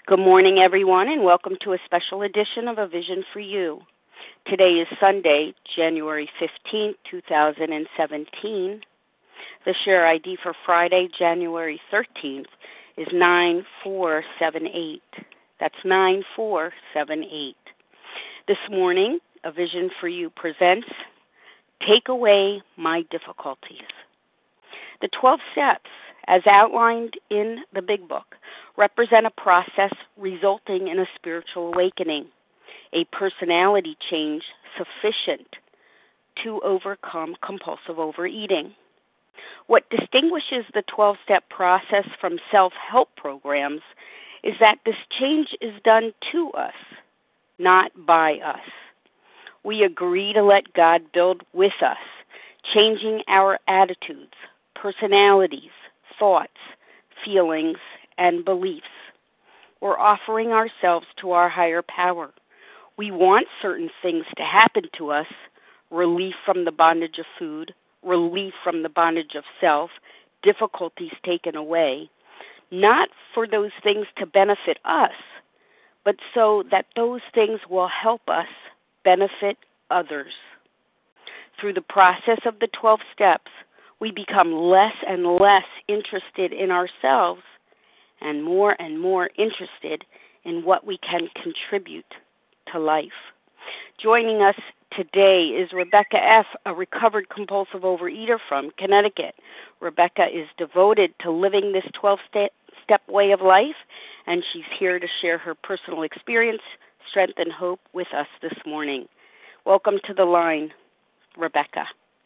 Good morning, everyone, and welcome to a special edition of A Vision for You. Today is Sunday, January 15th, 2017. The share ID for Friday, January 13th is 9478. That's 9478. This morning, A Vision for You presents Take Away My Difficulties. The 12 steps, as outlined in the Big Book, represent a process resulting in a spiritual awakening, a personality change sufficient to overcome compulsive overeating. What distinguishes the 12-step process from self-help programs is that this change is done to us, not by us. We agree to let God build with us, changing our attitudes, personalities, thoughts, feelings, and beliefs. We're offering ourselves to our higher power. We want certain things to happen to us: relief from the bondage of food, relief from the bondage of self, difficulties taken away, not for those things to benefit us, but so that those things will help us benefit others. Through the process of the 12 steps, we become less and less interested in ourselves and more interested in what we can contribute to life. Joining us today is Rebecca F., a recovered compulsive overeater from Connecticut. Rebecca is devoted to living this 12-step way of life, and she's here to share her personal experience, strength, and hope with us this morning. Welcome to the line, Rebecca.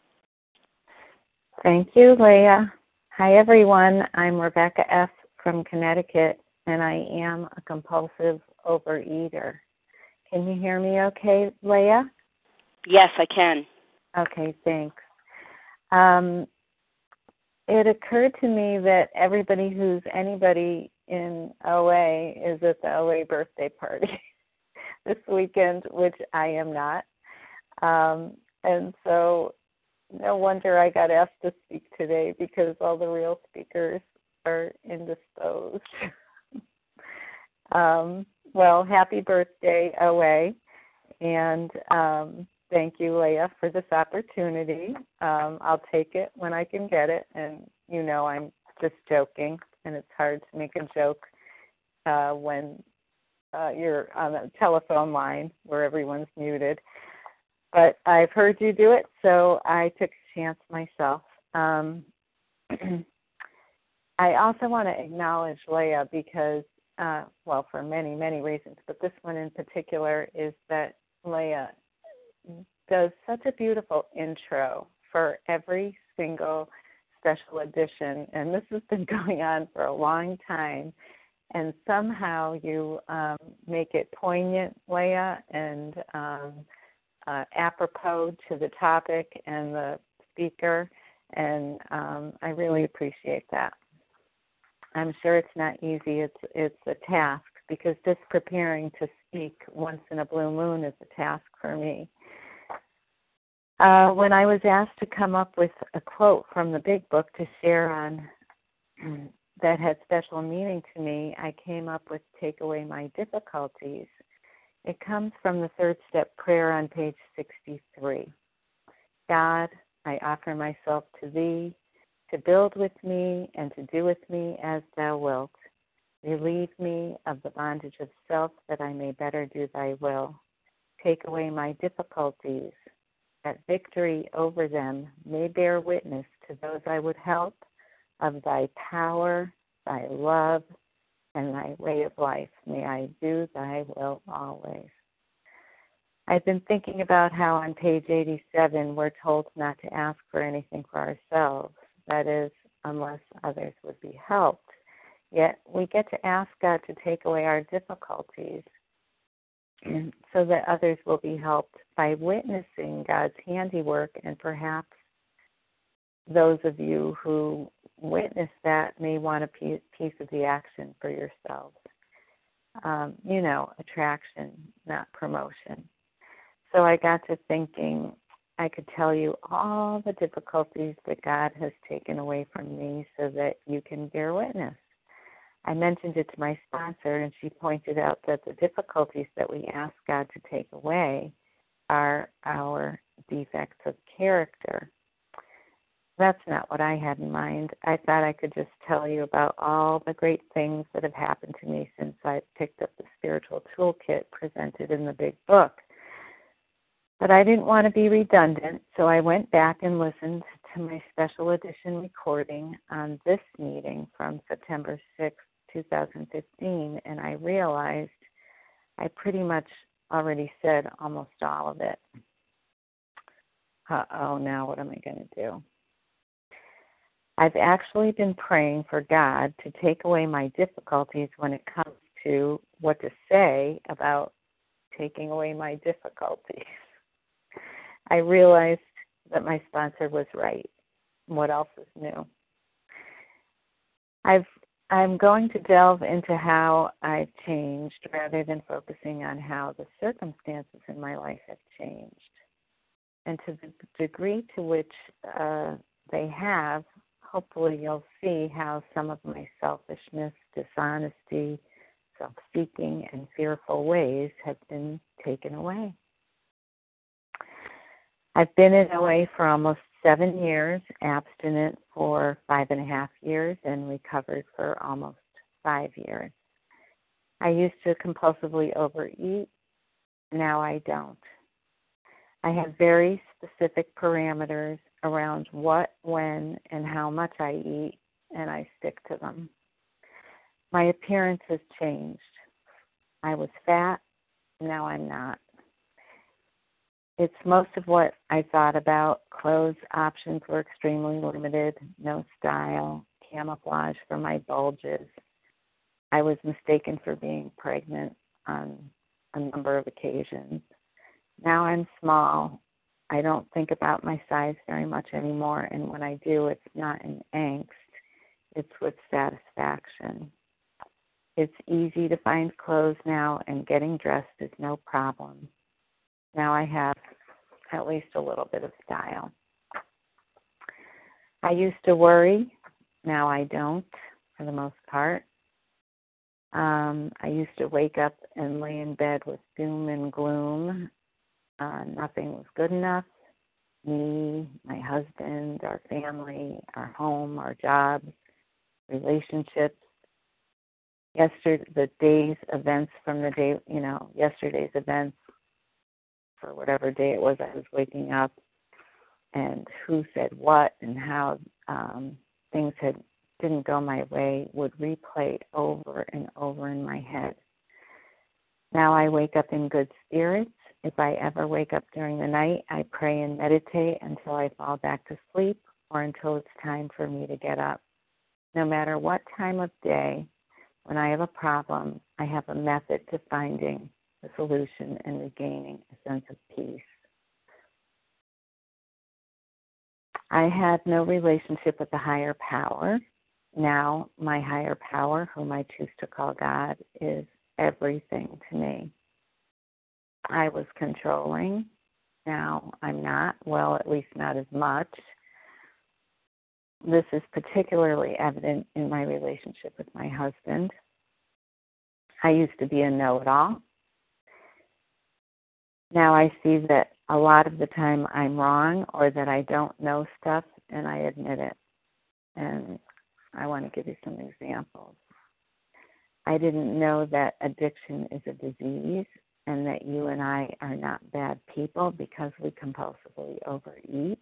Thank you, Leah. Hi, everyone. I'm Rebecca F. from Connecticut, and I am a compulsive overeater. Can you hear me okay, Leah? Yes, I can. Okay, thanks. It occurred to me that anybody in OA is at the OA birthday party this weekend, which I am not. And so no wonder I got asked to speak today, because all the real speakers are indisposed. Well, happy birthday, OA, and thank you, Leah, for this opportunity. I'll take it when I can get it, and you know I'm just joking, and it's hard to make a joke when you're on a telephone line where everyone's muted. But I've heard you do it, so I took a chance myself. I also want to acknowledge Leah because, for many, many reasons, but this one in particular is that Leah does such a beautiful intro for every single special edition, and this has been going on for a long time, and somehow you make it poignant, Leah, and apropos to the topic and the speaker, and I really appreciate that. I'm sure it's not easy. It's a task, because just preparing to speak once in a blue moon is a task for me. When I was asked to come up with a quote from the Big Book to share on that had special meaning to me, I came up with Take Away My Difficulties. It comes from the third step prayer on page 63. God, I offer myself to thee, to build with me and to do with me as thou wilt. Relieve me of the bondage of self, that I may better do thy will. Take away my difficulties, that victory over them may bear witness to those I would help of thy power, thy love, and thy way of life. May I do thy will always. I've been thinking about how on page 87 we're told not to ask for anything for ourselves, that is, unless others would be helped. Yet we get to ask God to take away our difficulties so that others will be helped by witnessing God's handiwork, and perhaps those of you who witness that may want a piece of the action for yourselves. Attraction, not promotion. So I got to thinking, I could tell you all the difficulties that God has taken away from me so that you can bear witness. I mentioned it to my sponsor, and she pointed out that the difficulties that we ask God to take away are our defects of character. That's not what I had in mind. I thought I could just tell you about all the great things that have happened to me since I picked up the spiritual toolkit presented in the big book. But I didn't want to be redundant, so I went back and listened to my special edition recording on this meeting from September 6, 2015, and I realized I pretty much already said almost all of it. Now what am I going to do? I've actually been praying for God to take away my difficulties when it comes to what to say about taking away my difficulties. I realized that my sponsor was right. What else is new? I'm going to delve into how I've changed rather than focusing on how the circumstances in my life have changed. And to the degree to which they have, hopefully you'll see how some of my selfishness, dishonesty, self-seeking, and fearful ways have been taken away. I've been in OA for almost 7 years, abstinent for 5.5 years, and recovered for almost 5 years. I used to compulsively overeat. Now I don't. I have very specific parameters around what, when, and how much I eat, and I stick to them. My appearance has changed. I was fat, now I'm not. It's most of what I thought about. Clothes options were extremely limited, no style, camouflage for my bulges. I was mistaken for being pregnant on a number of occasions. Now I'm small. I don't think about my size very much anymore, and when I do, it's not in angst. It's with satisfaction. It's easy to find clothes now, and getting dressed is no problem. Now I have at least a little bit of style. I used to worry. Now I don't, for the most part. I used to wake up and lay in bed with doom and gloom. Nothing was good enough. Me, my husband, our family, our home, our jobs, relationships. Yesterday's events for whatever day it was I was waking up, and who said what and how things didn't go my way would replay over and over in my head. Now I wake up in good spirits. If I ever wake up during the night, I pray and meditate until I fall back to sleep or until it's time for me to get up. No matter what time of day, when I have a problem, I have a method to finding the solution and regaining a sense of peace. I had no relationship with the higher power. Now my higher power, whom I choose to call God, is everything to me. I was controlling. Now I'm not. Well, at least not as much. This is particularly evident in my relationship with my husband. I used to be a know-it-all. Now I see that a lot of the time I'm wrong or that I don't know stuff, and I admit it. And I want to give you some examples. I didn't know that addiction is a disease and that you and I are not bad people because we compulsively overeat.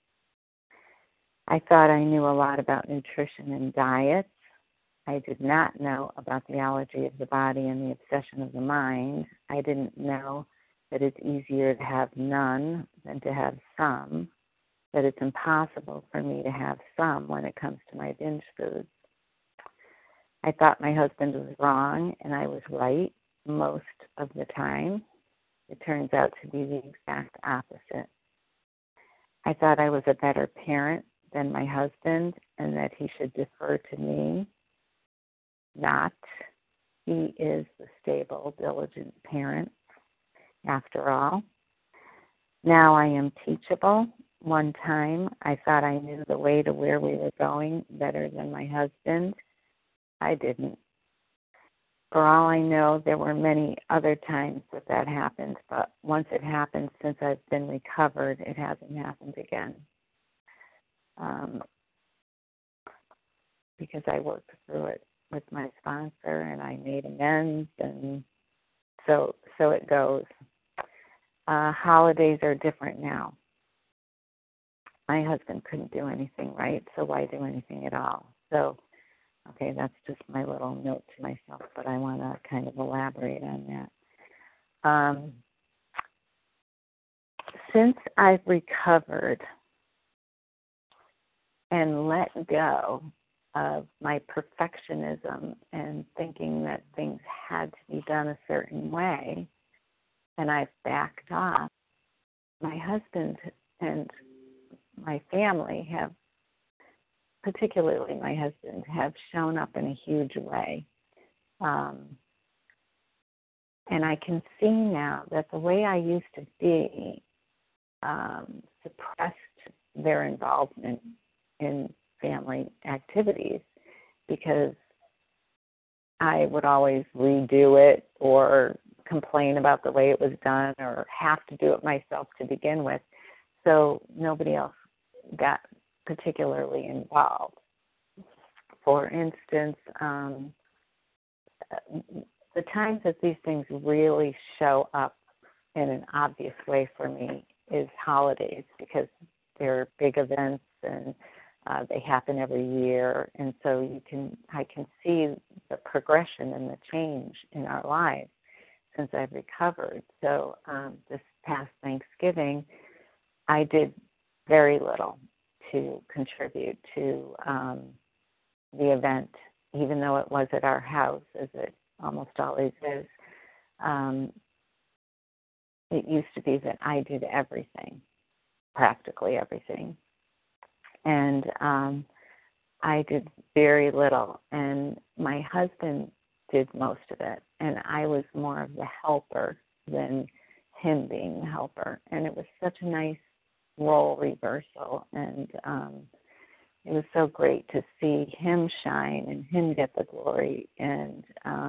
I thought I knew a lot about nutrition and diets. I did not know about theology of the body and the obsession of the mind. I didn't know that it's easier to have none than to have some, that it's impossible for me to have some when it comes to my binge foods. I thought my husband was wrong and I was right most of the time. It turns out to be the exact opposite. I thought I was a better parent than my husband and that he should defer to me. Not. He is the stable, diligent parent, after all. Now I am teachable. One time I thought I knew the way to where we were going better than my husband. I didn't. for all I know, there were many other times that happened, but once it happened, since I've been recovered, it hasn't happened again. Because I worked through it with my sponsor and I made amends, and so it goes. Holidays are different now. My husband couldn't do anything right, so why do anything at all? So, okay, that's just my little note to myself, but I want to kind of elaborate on that. Since I've recovered and let go of my perfectionism and thinking that things had to be done a certain way, and I've backed off, my husband and my family have, particularly my husband, have shown up in a huge way. And I can see now that the way I used to be suppressed their involvement in family activities because I would always redo it or complain about the way it was done or have to do it myself to begin with. So nobody else got particularly involved. For instance, the times that these things really show up in an obvious way for me is holidays, because they're big events and they happen every year, and so I can see the progression and the change in our lives since I've recovered. So this past Thanksgiving, I did very little to contribute to the event, even though it was at our house, as it almost always is. It used to be that I did everything, practically everything. And I did very little, and my husband did most of it, and I was more of the helper than him being the helper. And it was such a nice role reversal, and it was so great to see him shine and him get the glory and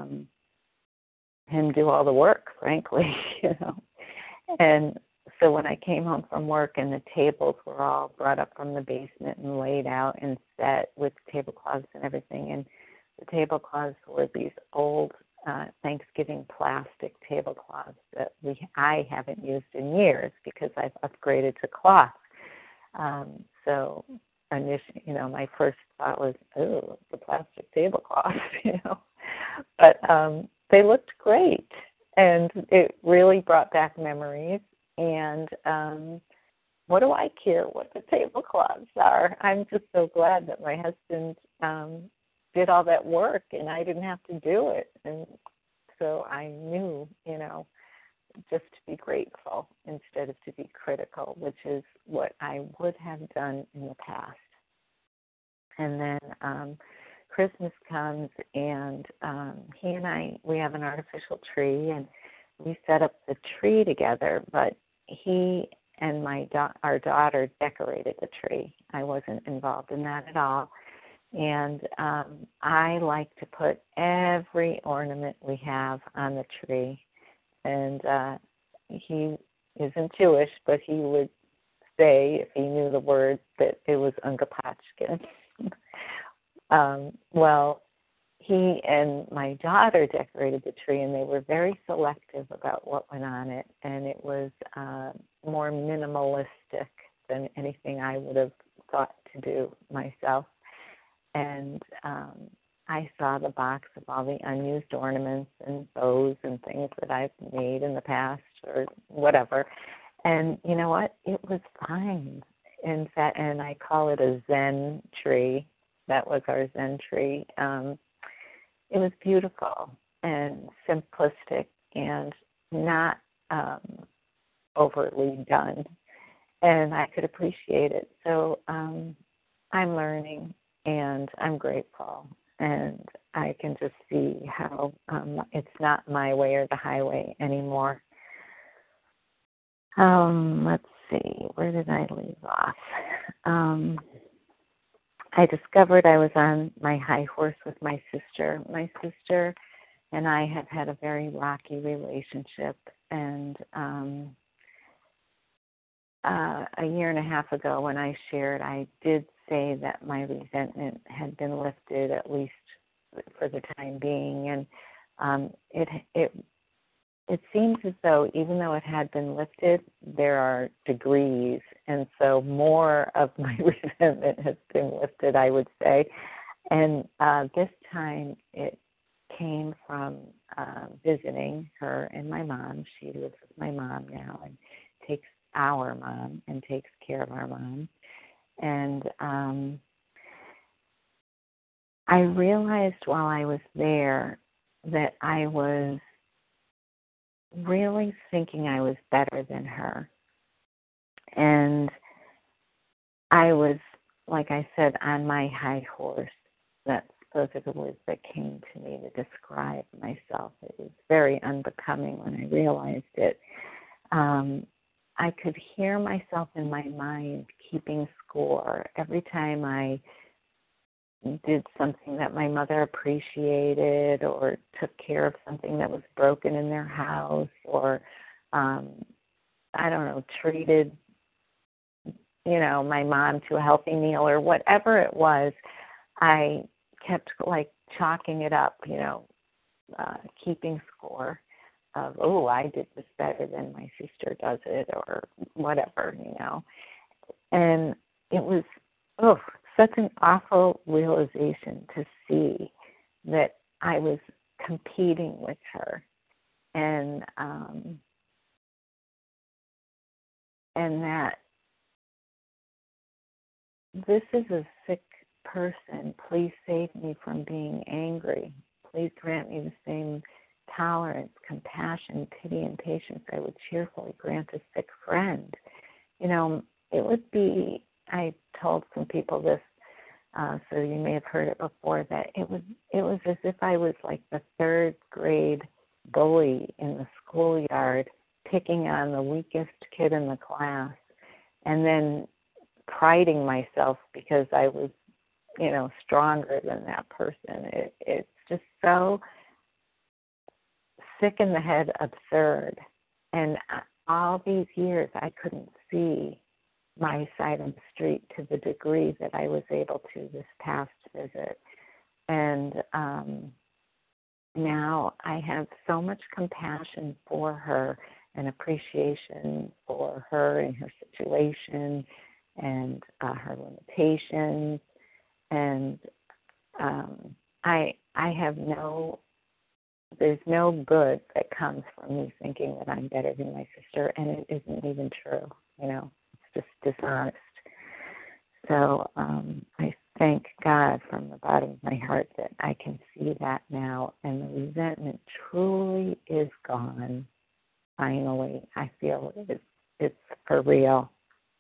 him do all the work, frankly, And so when I came home from work and the tables were all brought up from the basement and laid out and set with tablecloths and everything, and the tablecloths were these old Thanksgiving plastic tablecloths that I haven't used in years because I've upgraded to cloth. So initially, my first thought was, oh, the plastic tablecloths, But they looked great, and it really brought back memories. And what do I care what the tablecloths are? I'm just so glad that my husband did all that work and I didn't have to do it. And so I knew, just to be grateful instead of to be critical, which is what I would have done in the past. And then Christmas comes, and he and we have an artificial tree, and we set up the tree together, but he and our daughter decorated the tree. I wasn't involved in that at all. And I like to put every ornament we have on the tree. And he isn't Jewish, but he would say, if he knew the word, that it was Ungapatchkin. Well, he and my daughter decorated the tree, and they were very selective about what went on it, and it was more minimalistic than anything I would have thought to do myself. And I saw the box of all the unused ornaments and bows and things that I've made in the past or whatever. And you know what? It was fine. In fact, and I call it a Zen tree. That was our Zen tree. It was beautiful and simplistic and not overly done. And I could appreciate it. So I'm learning, and I'm grateful. And I can just see how it's not my way or the highway anymore. Let's see, where did I leave off? I discovered I was on my high horse with my sister. My sister and I have had a very rocky relationship. And a year and a half ago when I shared, I did say that my resentment had been lifted, at least for the time being. And it seems as though even though it had been lifted, there are degrees. And so more of my resentment has been lifted, I would say. And this time it came from visiting her and my mom. She lives with my mom now and takes our mom and takes care of our mom. And I realized while I was there that I was really thinking I was better than her. And I was, like I said, on my high horse. Those are the words that came to me to describe myself. It was very unbecoming when I realized it. I could hear myself in my mind keeping score every time I did something that my mother appreciated or took care of something that was broken in their house or, treated, my mom to a healthy meal or whatever it was. I kept chalking it up, keeping score of, I did this better than my sister does it or whatever, And it was, such an awful realization to see that I was competing with her. And that this is a sick person. Please save me from being angry. Please grant me the same tolerance, compassion, pity, and patience I would cheerfully grant a sick friend. It would be, I told some people this, so you may have heard it before, that it was as if I was like the third grade bully in the schoolyard, picking on the weakest kid in the class, and then priding myself because I was, stronger than that person. It's just so sick in the head, absurd. And all these years I couldn't see my side of the street to the degree that I was able to this past visit. And now I have so much compassion for her and appreciation for her and her situation and her limitations. And I have there's no good that comes from me thinking that I'm better than my sister, and it isn't even true, it's just dishonest. So I thank God from the bottom of my heart that I can see that now, and the resentment truly is gone. Finally, I feel it's for real.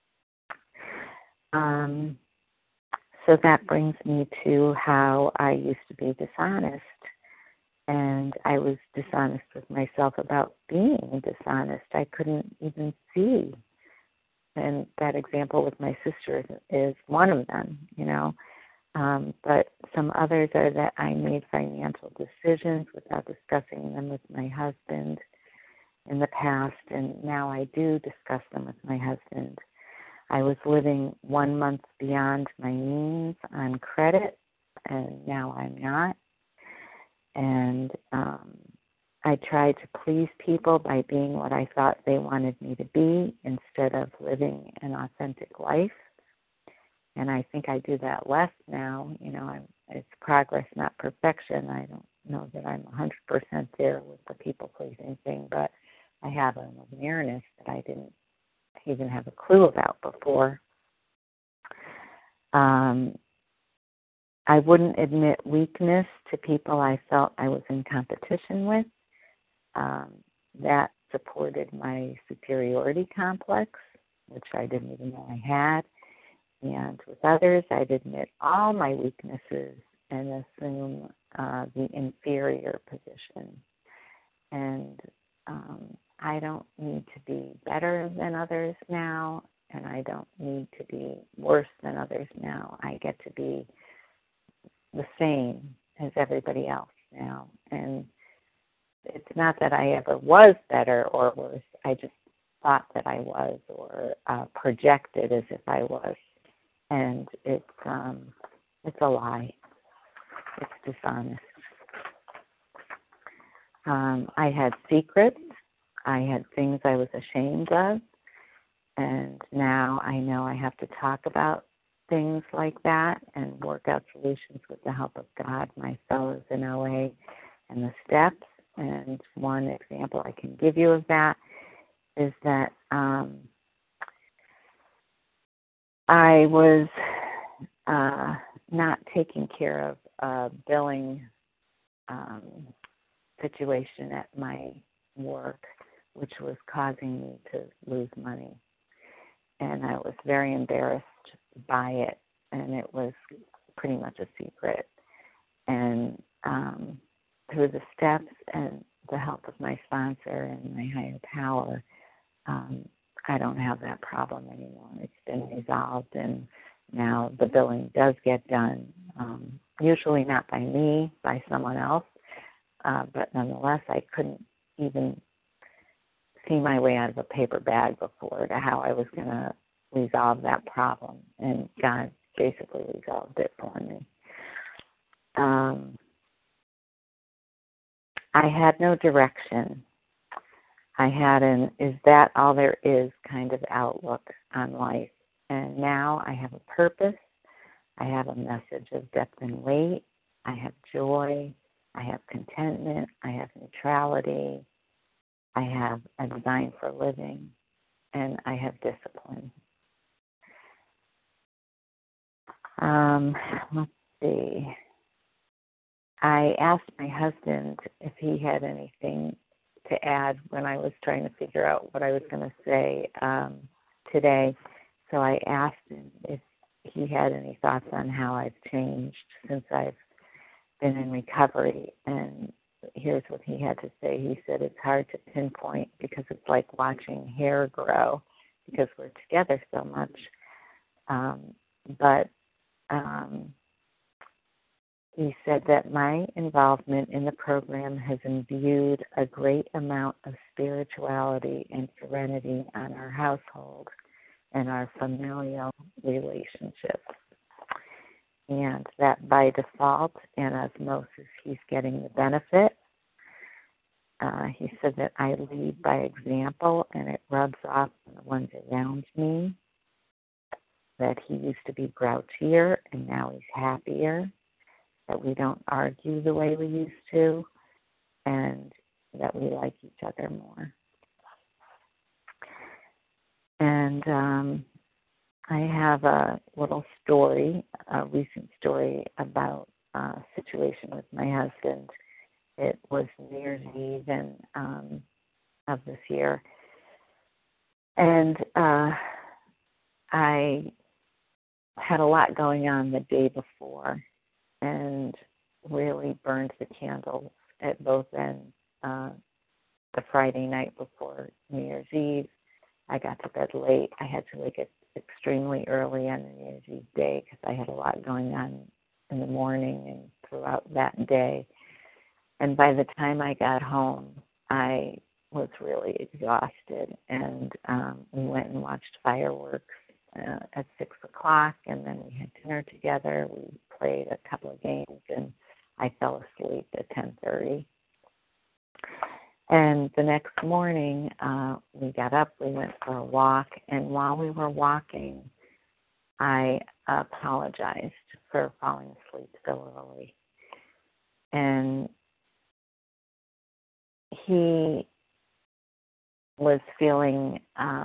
So that brings me to how I used to be dishonest. And I was dishonest with myself about being dishonest. I couldn't even see. And that example with my sister is one of them, But some others are that I made financial decisions without discussing them with my husband in the past, and now I do discuss them with my husband. I was living 1 month beyond my means on credit, and now I'm not. And I tried to please people by being what I thought they wanted me to be instead of living an authentic life. And I think I do that less now. It's progress, not perfection. I don't know that I'm 100% there with the people-pleasing thing, but I have an awareness that I didn't even have a clue about before. I wouldn't admit weakness to people I felt I was in competition with. That supported my superiority complex, which I didn't even know I had. And with others, I'd admit all my weaknesses and assume the inferior position. And I don't need to be better than others now, and I don't need to be worse than others now. I get to be the same as everybody else now. And it's not that I ever was better or worse. I just thought that I was, or projected as if I was, and it's a lie. It's dishonest. I had secrets. I had things I was ashamed of, and now I know I have to talk about things like that and work out solutions with the help of God, my fellows in OA, and the steps. And one example I can give you of that is that I was not taking care of a billing situation at my work, which was causing me to lose money. And I was very embarrassed by it, and it was pretty much a secret. And through the steps and the help of my sponsor and my higher power, I don't have that problem anymore. It's been resolved, and now the billing does get done, usually not by me, by someone else, but nonetheless, I couldn't even see my way out of a paper bag before to how I was going to resolve that problem, and God basically resolved it for me. I had no direction. I had an is that all there is kind of outlook on life. And now I have a purpose. I have a message of depth and weight. I have joy. I have contentment. I have neutrality. I have a design for living. And I have discipline. Let's see. I asked my husband if he had anything to add when I was trying to figure out what I was going to say today. So I asked him if he had any thoughts on how I've changed since I've been in recovery. And here's what he had to say. He said, it's hard to pinpoint because it's like watching hair grow because we're together so much. But he said that my involvement in the program has imbued a great amount of spirituality and serenity on our household and our familial relationships. And that by default and osmosis, he's getting the benefit. He said that I lead by example and it rubs off on the ones around me. That he used to be grouchier and now he's happier. That we don't argue the way we used to, and that we like each other more. And I have a little story, a recent story about a situation with my husband. It was New Year's Eve of this year. And I had a lot going on the day before, and really burned the candles at both ends. The Friday night before New Year's Eve, I got to bed late. I had to wake up extremely early on New Year's Eve day because I had a lot going on in the morning and throughout that day. And by the time I got home, I was really exhausted. And we went and watched fireworks at 6 o'clock, and then we had dinner together. We played a couple of games, and I fell asleep at 10:30. And the next morning, we got up, we went for a walk, and while we were walking, I apologized for falling asleep so early. And he was feeling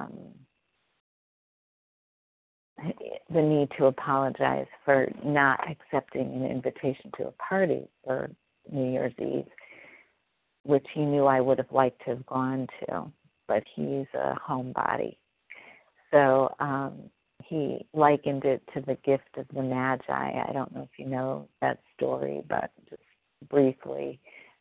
the need to apologize for not accepting an invitation to a party for New Year's Eve, which he knew I would have liked to have gone to, but he's a homebody. So he likened it to the gift of the Magi. I don't know if you know that story, but just briefly,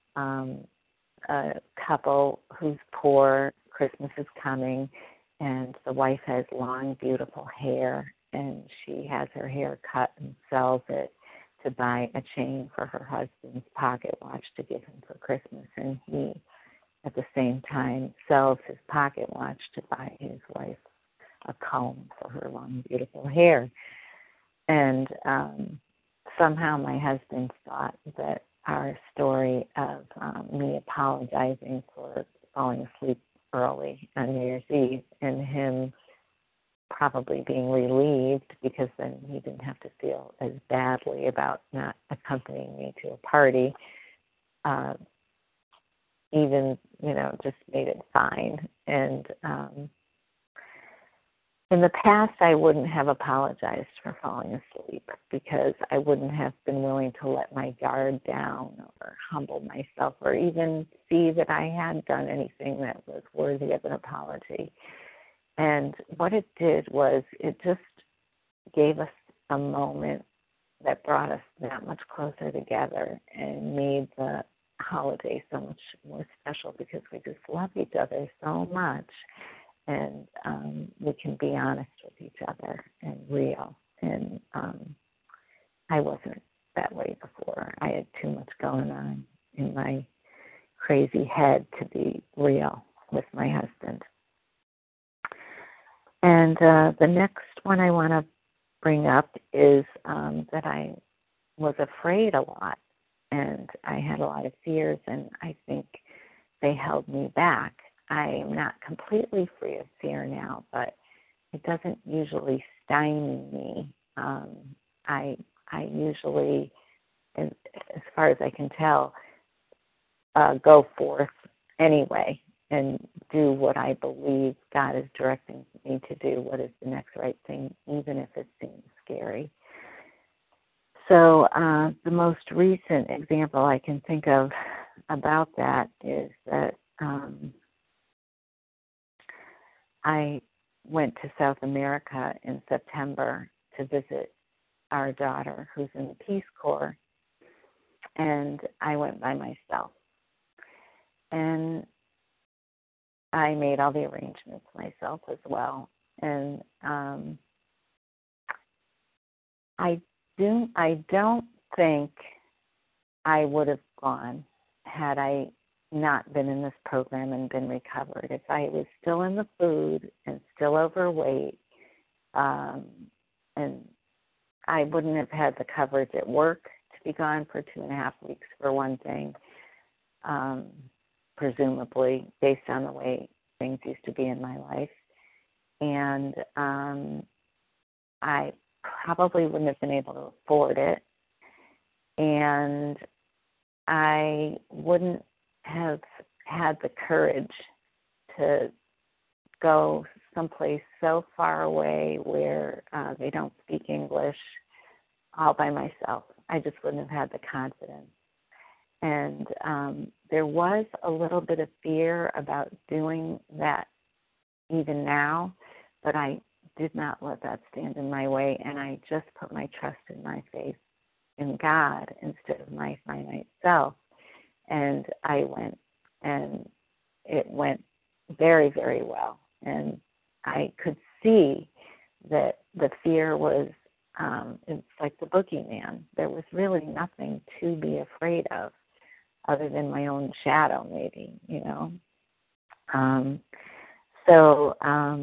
a couple who's poor, Christmas is coming, and the wife has long, beautiful hair, and she has her hair cut and sells it to buy a chain for her husband's pocket watch to give him for Christmas, and he, at the same time, sells his pocket watch to buy his wife a comb for her long, beautiful hair. And somehow my husband thought that our story of me apologizing for falling asleep early on New Year's Eve and him probably being relieved because then he didn't have to feel as badly about not accompanying me to a party, even, just made it fine. And in the past, I wouldn't have apologized for falling asleep because I wouldn't have been willing to let my guard down or humble myself or even see that I had done anything that was worthy of an apology. And what it did was it just gave us a moment that brought us that much closer together and made the holiday so much more special because we just love each other so much. And we can be honest with each other and real. And I wasn't that way before. I had too much going on in my crazy head to be real with my husband. And the next one I want to bring up is that I was afraid a lot, and I had a lot of fears, and I think they held me back. I'm not completely free of fear now, but it doesn't usually stymie me. I usually, as far as I can tell, go forth anyway and do what I believe God is directing me to do, what is the next right thing, even if it seems scary. So the most recent example I can think of about that is that I went to South America in September to visit our daughter who's in the Peace Corps, and I went by myself. And I made all the arrangements myself as well. And I don't think I would have gone had I not been in this program and been recovered. If I was still in the food and still overweight, and I wouldn't have had the coverage at work to be gone for 2.5 weeks, for one thing, presumably, based on the way things used to be in my life. And I probably wouldn't have been able to afford it. And I wouldn't have had the courage to go someplace so far away where they don't speak English all by myself. I just wouldn't have had the confidence. And there was a little bit of fear about doing that even now, but I did not let that stand in my way, and I just put my trust in my faith in God instead of my finite self. And I went, and it went very, very well. And I could see that the fear was, it's like the boogeyman. There was really nothing to be afraid of other than my own shadow, maybe, So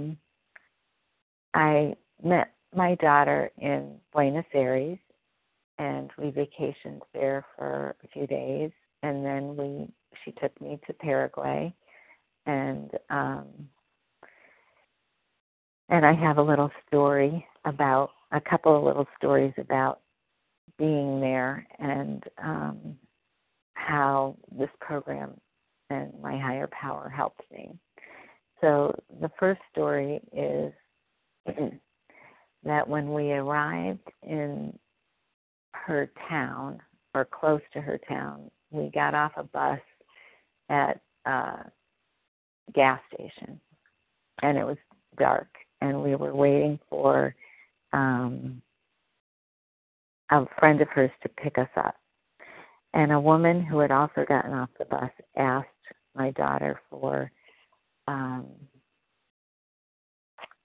I met my daughter in Buenos Aires, and we vacationed there for a few days, and then she took me to Paraguay, and I have a couple of little stories about being there and how this program and my higher power helped me. So the first story is that when we arrived in her town, or close to her town, we got off a bus at a gas station, and it was dark, and we were waiting for a friend of hers to pick us up. And a woman who had also gotten off the bus asked my daughter for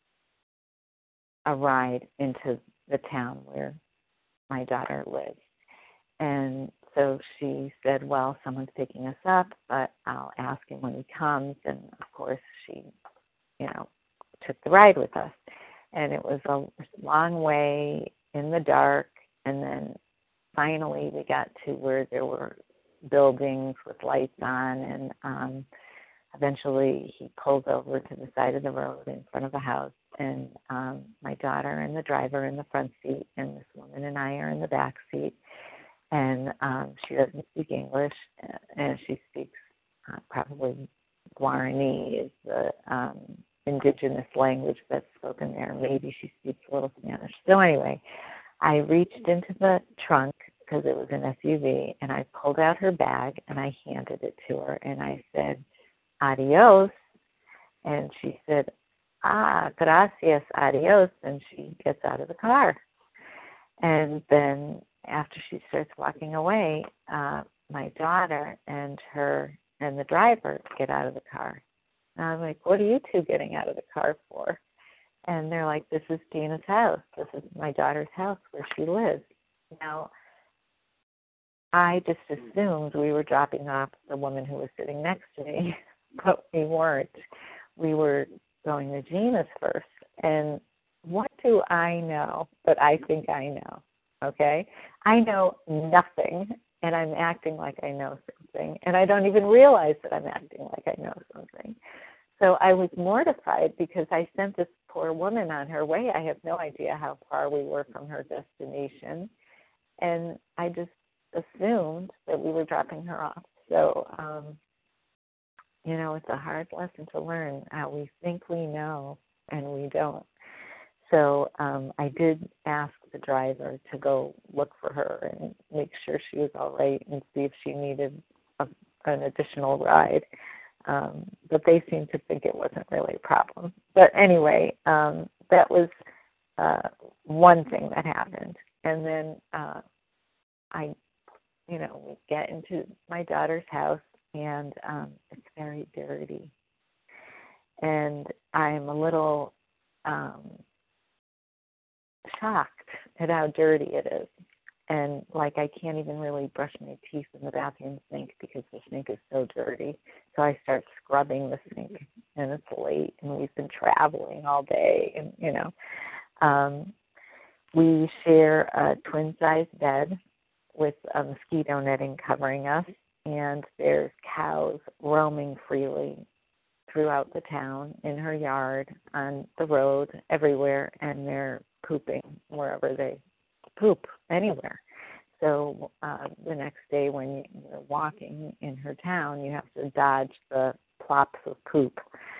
a ride into the town where my daughter lives. And so she said, well, someone's picking us up, but I'll ask him when he comes. And, of course, she, took the ride with us. And it was a long way in the dark. And then finally we got to where there were buildings with lights on. And eventually he pulled over to the side of the road in front of a house. And my daughter and the driver in the front seat, and this woman and I are in the back seat. And she doesn't speak English, and she speaks probably Guarani is the indigenous language that's spoken there. Maybe she speaks a little Spanish. So anyway, I reached into the trunk because it was an SUV, and I pulled out her bag, and I handed it to her, and I said, adios. And she said, gracias, adios, and she gets out of the car. And then after she starts walking away, my daughter and the driver get out of the car. And I'm like, what are you two getting out of the car for? And they're like, this is Gina's house. This is my daughter's house where she lives. Now, I just assumed we were dropping off the woman who was sitting next to me, but we weren't. We were going to Gina's first. And what do I know that I think I know? Okay? I know nothing, and I'm acting like I know something, and I don't even realize that I'm acting like I know something. So I was mortified because I sent this poor woman on her way. I have no idea how far we were from her destination, and I just assumed that we were dropping her off. So, it's a hard lesson to learn how we think we know and we don't. So I did ask the driver to go look for her and make sure she was all right and see if she needed an additional ride. But they seemed to think it wasn't really a problem. But anyway, that was one thing that happened. And then we get into my daughter's house, and it's very dirty. And I'm a little shocked at how dirty it is. And, I can't even really brush my teeth in the bathroom sink because the sink is so dirty. So I start scrubbing the sink, and it's late, and we've been traveling all day. And, we share a twin-size bed with a mosquito netting covering us, and there's cows roaming freely throughout the town, in her yard, on the road, everywhere, and they're pooping wherever they poop, anywhere. So the next day when you're walking in her town, you have to dodge the plops of poop.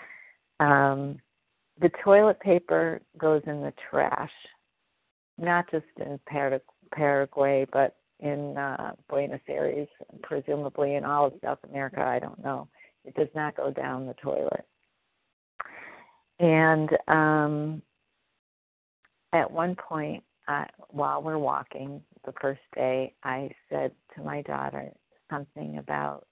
The toilet paper goes in the trash, not just in Paraguay, but in Buenos Aires, presumably in all of South America, I don't know. It does not go down the toilet. And at one point, while we're walking the first day, I said to my daughter something about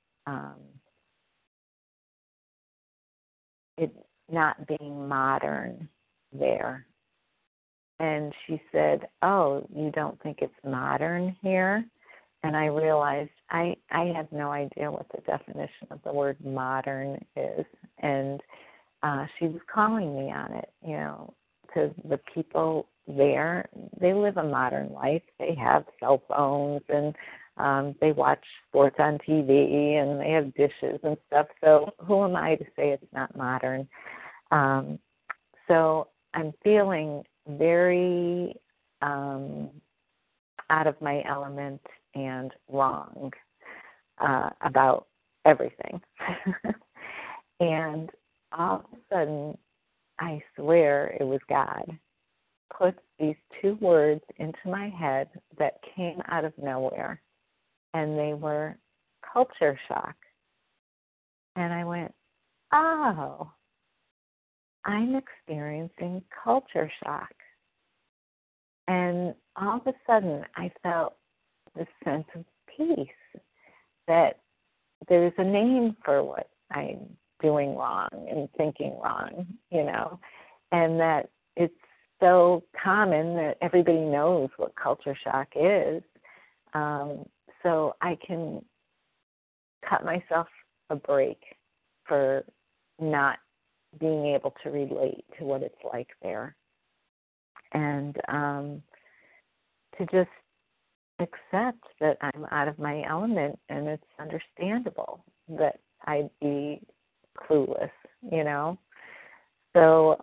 it not being modern there. And she said, oh, you don't think it's modern here? And I realized I had no idea what the definition of the word modern is. And she was calling me on it, because the people there, they live a modern life. They have cell phones, and they watch sports on TV, and they have dishes and stuff. So who am I to say it's not modern? So I'm feeling very out of my element and wrong about everything. And all of a sudden, I swear it was God, put these two words into my head that came out of nowhere, and they were culture shock. And I went, oh, I'm experiencing culture shock. And all of a sudden, I felt this sense of peace, that there's a name for what I'm doing wrong and thinking wrong, and that it's so common that everybody knows what culture shock is. so I can cut myself a break for not being able to relate to what it's like there. And to just accept that I'm out of my element, and it's understandable that I'd be clueless, you know. So,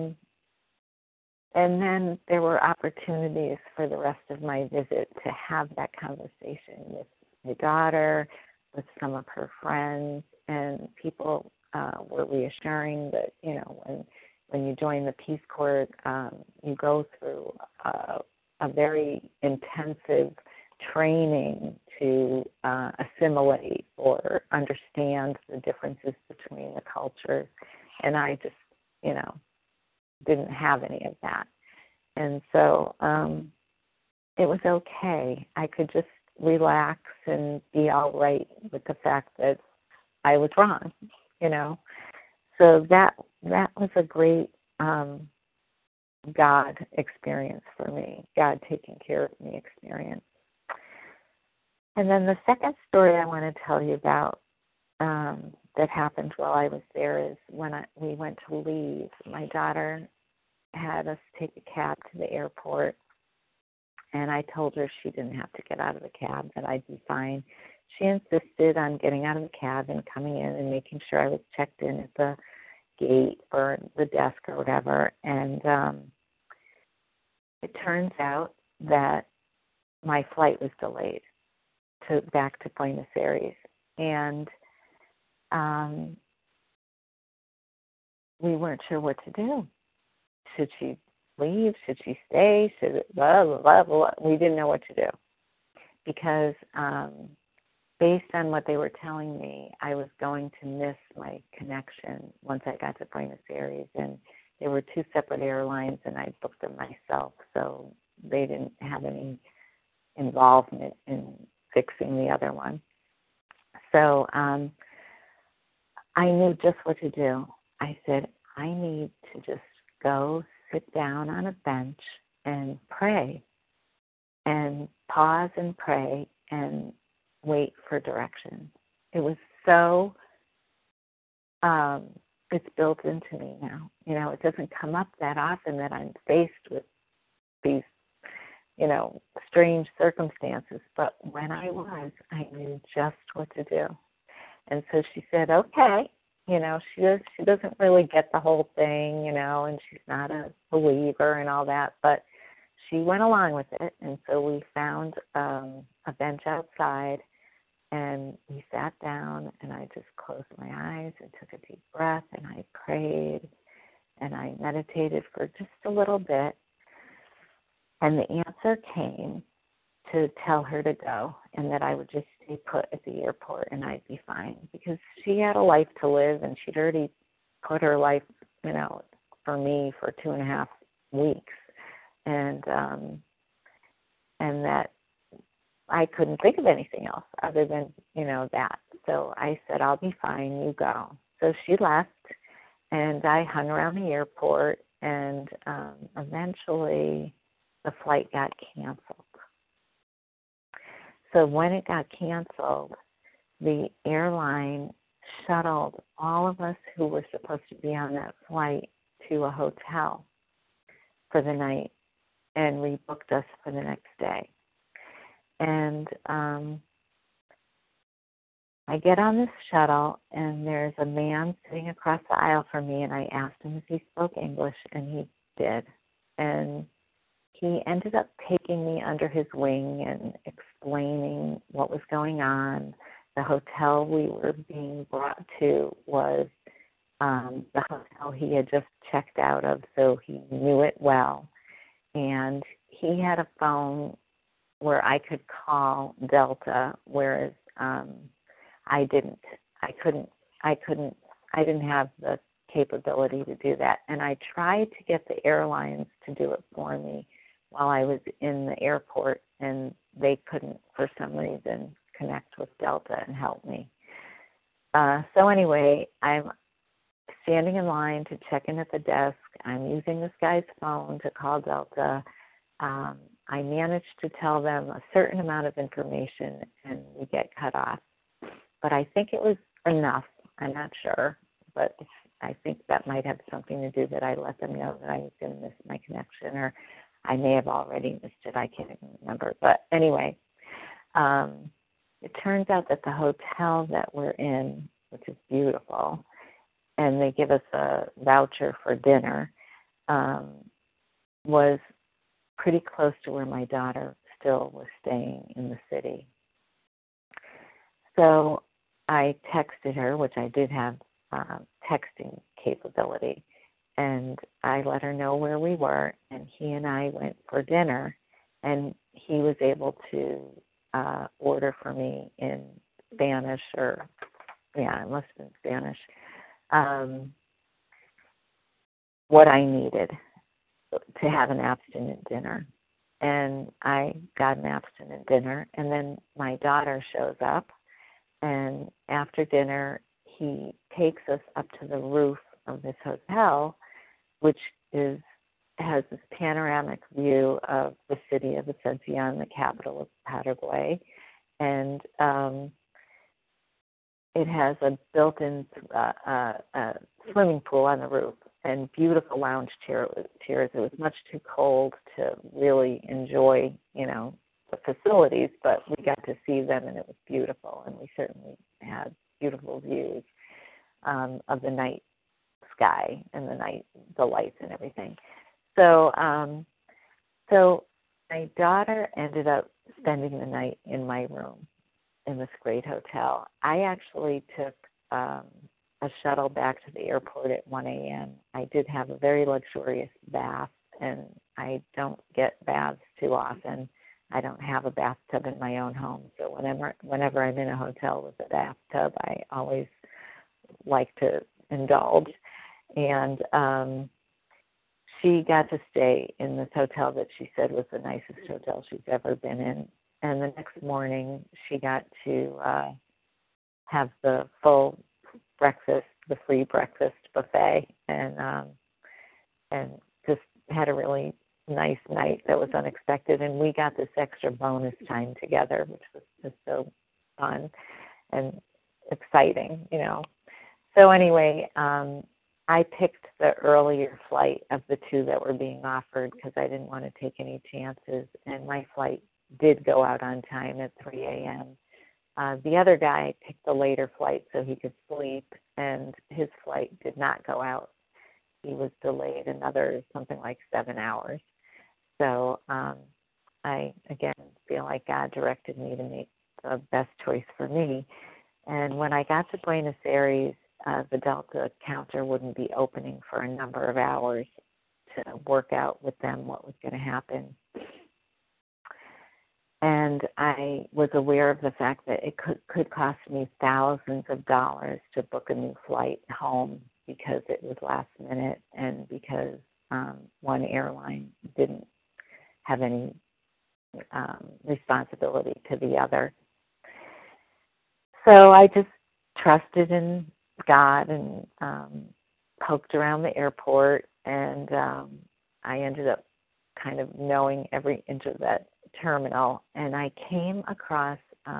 and then there were opportunities for the rest of my visit to have that conversation with my daughter, with some of her friends, and people were reassuring that, you know, when you join the Peace Corps, you go through a very intensive training to assimilate or understand the differences between the cultures. And I just, you know, didn't have any of that. And so it was okay. I could just relax and be all right with the fact that I was wrong, you know. So that was a great God experience for me, God taking care of me experience. And then the second story I want to tell you about that happened while I was there is when we went to leave. My daughter had us take a cab to the airport, and I told her she didn't have to get out of the cab, that I'd be fine. She insisted on getting out of the cab and coming in and making sure I was checked in at the gate or the desk or whatever. And it turns out that my flight was delayed back to Buenos Aires. And we weren't sure what to do. Should she leave? Should she stay? Should it, blah, blah, blah, blah. We didn't know what to do because based on what they were telling me, I was going to miss my connection once I got to Buenos Aires. And there were two separate airlines, and I booked them myself, so they didn't have any involvement in fixing the other one. So I knew just what to do. I said, I need to just go sit down on a bench and pray and pause and pray and wait for direction. It was so, it's built into me now. You know, it doesn't come up that often that I'm faced with these, you know, strange circumstances. But when I was, I knew just what to do. And so she said, okay. You know, she doesn't really get the whole thing, you know, and she's not a believer and all that, but she went along with it. And so we found a bench outside, and we sat down, and I just closed my eyes and took a deep breath, and I prayed, and I meditated for just a little bit. And the answer came to tell her to go and that I would just stay put at the airport and I'd be fine, because she had a life to live, and she'd already put her life, you know, for me for 2.5 weeks. And that I couldn't think of anything else other than, you know, that. So I said, I'll be fine, you go. So she left, and I hung around the airport, and eventually the flight got canceled. So when it got canceled, the airline shuttled all of us who were supposed to be on that flight to a hotel for the night and rebooked us for the next day. And I get on this shuttle, and there's a man sitting across the aisle from me, and I asked him if he spoke English, and he did. And he ended up taking me under his wing and explaining what was going on. The hotel we were being brought to was the hotel he had just checked out of, so he knew it well. And he had a phone where I could call Delta, whereas I didn't. I didn't have the capability to do that. And I tried to get the airlines to do it for me while I was in the airport, and they couldn't, for some reason, connect with Delta and help me. So anyway, I'm standing in line to check in at the desk. I'm using this guy's phone to call Delta. I managed to tell them a certain amount of information and we get cut off. But I think it was enough. I'm not sure, but I think that might have something to do that I let them know that I was going to miss my connection, or I may have already missed it. I can't even remember. But anyway, it turns out that the hotel that we're in, which is beautiful, and they give us a voucher for dinner, was pretty close to where my daughter still was staying in the city. So I texted her, which I did have texting capability, and I let her know where we were, and he and I went for dinner, and he was able to order for me in Spanish, or, yeah, it must have been Spanish, what I needed to have an abstinent dinner. And I got an abstinent dinner, and then my daughter shows up, and after dinner, he takes us up to the roof of this hotel, which has this panoramic view of the city of Asunción, the capital of Paraguay, and it has a built-in swimming pool on the roof and beautiful lounge chairs. It was much too cold to really enjoy, the facilities, but we got to see them, and it was beautiful, and we certainly had beautiful views of the night sky and the lights and everything. So my daughter ended up spending the night in my room in this great hotel. I actually took a shuttle back to the airport at 1 a.m. I did have a very luxurious bath, and I don't get baths too often. I don't have a bathtub in my own home, so whenever I'm in a hotel with a bathtub, I always like to indulge. And she got to stay in this hotel that she said was the nicest hotel she's ever been in. And the next morning, she got to have the full breakfast, the free breakfast buffet, and just had a really nice night that was unexpected. And we got this extra bonus time together, which was just so fun and exciting, So anyway, I picked the earlier flight of the two that were being offered because I didn't want to take any chances, and my flight did go out on time at 3 a.m. The other guy picked the later flight so he could sleep, and his flight did not go out. He was delayed another something like 7 hours. So I, again, feel like God directed me to make the best choice for me. And when I got to Buenos Aires, the Delta counter wouldn't be opening for a number of hours to work out with them what was going to happen. And I was aware of the fact that it could cost me thousands of dollars to book a new flight home because it was last minute and because one airline didn't have any responsibility to the other. So I just trusted in God and poked around the airport, and I ended up kind of knowing every inch of that terminal, and I came across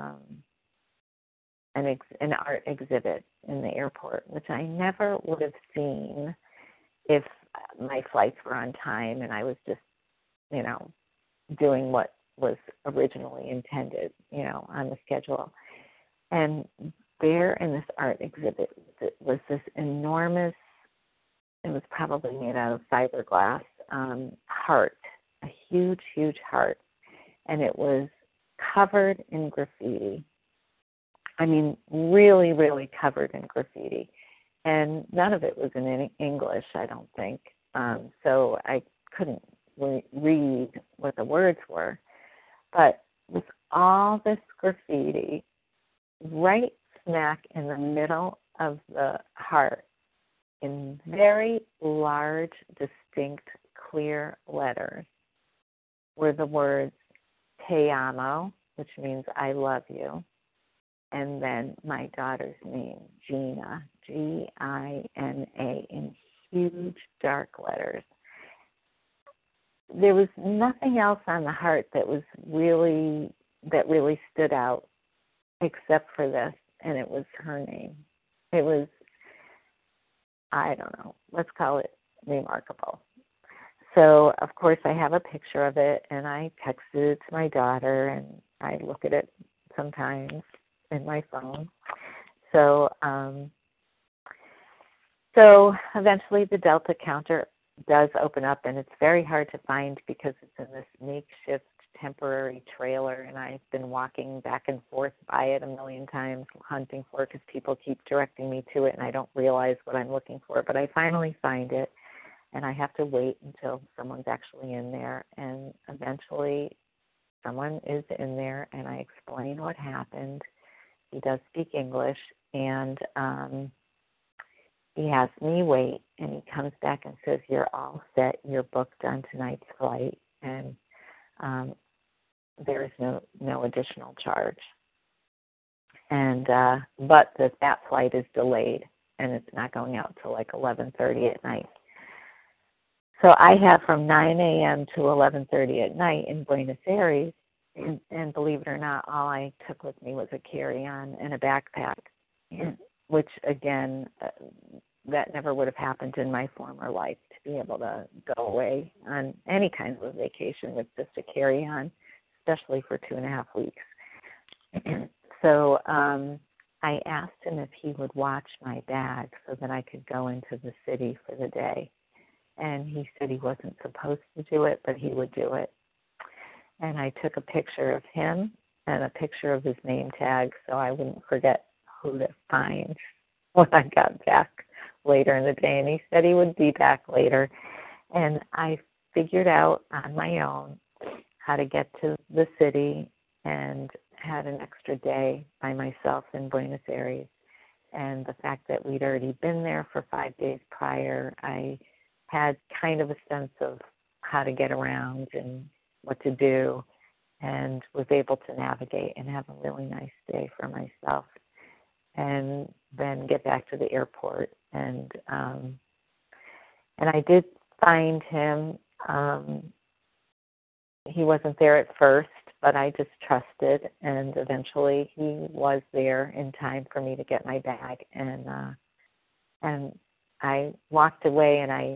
an art exhibit in the airport, which I never would have seen if my flights were on time and I was just, doing what was originally intended, on the schedule. And there in this art exhibit was this enormous, it was probably made out of fiberglass, heart, a huge, huge heart. And it was covered in graffiti. I mean, really, really covered in graffiti. And none of it was in English, I don't think. So I couldn't read what the words were. But with all this graffiti right smack in the middle of the heart, in very large, distinct, clear letters, were the words Te amo, which means I love you, and then my daughter's name, Gina, Gina, in huge dark letters. there was nothing else on the heart that really stood out except for this, and it was her name. It was, I don't know, let's call it remarkable. So, of course, I have a picture of it, and I texted it to my daughter, and I look at it sometimes in my phone. So, so eventually the Delta counter does open up, and it's very hard to find because it's in this makeshift temporary trailer, and I've been walking back and forth by it a million times hunting for it because people keep directing me to it, and I don't realize what I'm looking for. But I finally find it, and I have to wait until someone's actually in there, and eventually someone is in there, and I explain what happened. He does speak English, and he has me wait, and he comes back and says, "You're all set. You're booked on tonight's flight, and there is no additional charge." And but that flight is delayed, and it's not going out till like 11:30 at night. So I have from 9 a.m. to 11:30 at night in Buenos Aires, and believe it or not, all I took with me was a carry-on and a backpack, which, again, that never would have happened in my former life, to be able to go away on any kind of a vacation with just a carry-on, especially for 2.5 weeks. So I asked him if he would watch my bag so that I could go into the city for the day. And he said he wasn't supposed to do it, but he would do it. And I took a picture of him and a picture of his name tag so I wouldn't forget who to find when I got back later in the day. And he said he would be back later. And I figured out on my own how to get to the city and had an extra day by myself in Buenos Aires. And the fact that we'd already been there for 5 days prior, I had kind of a sense of how to get around and what to do, and was able to navigate and have a really nice day for myself, and then get back to the airport. And I did find him. He wasn't there at first, but I just trusted, and eventually he was there in time for me to get my bag. And I walked away, and I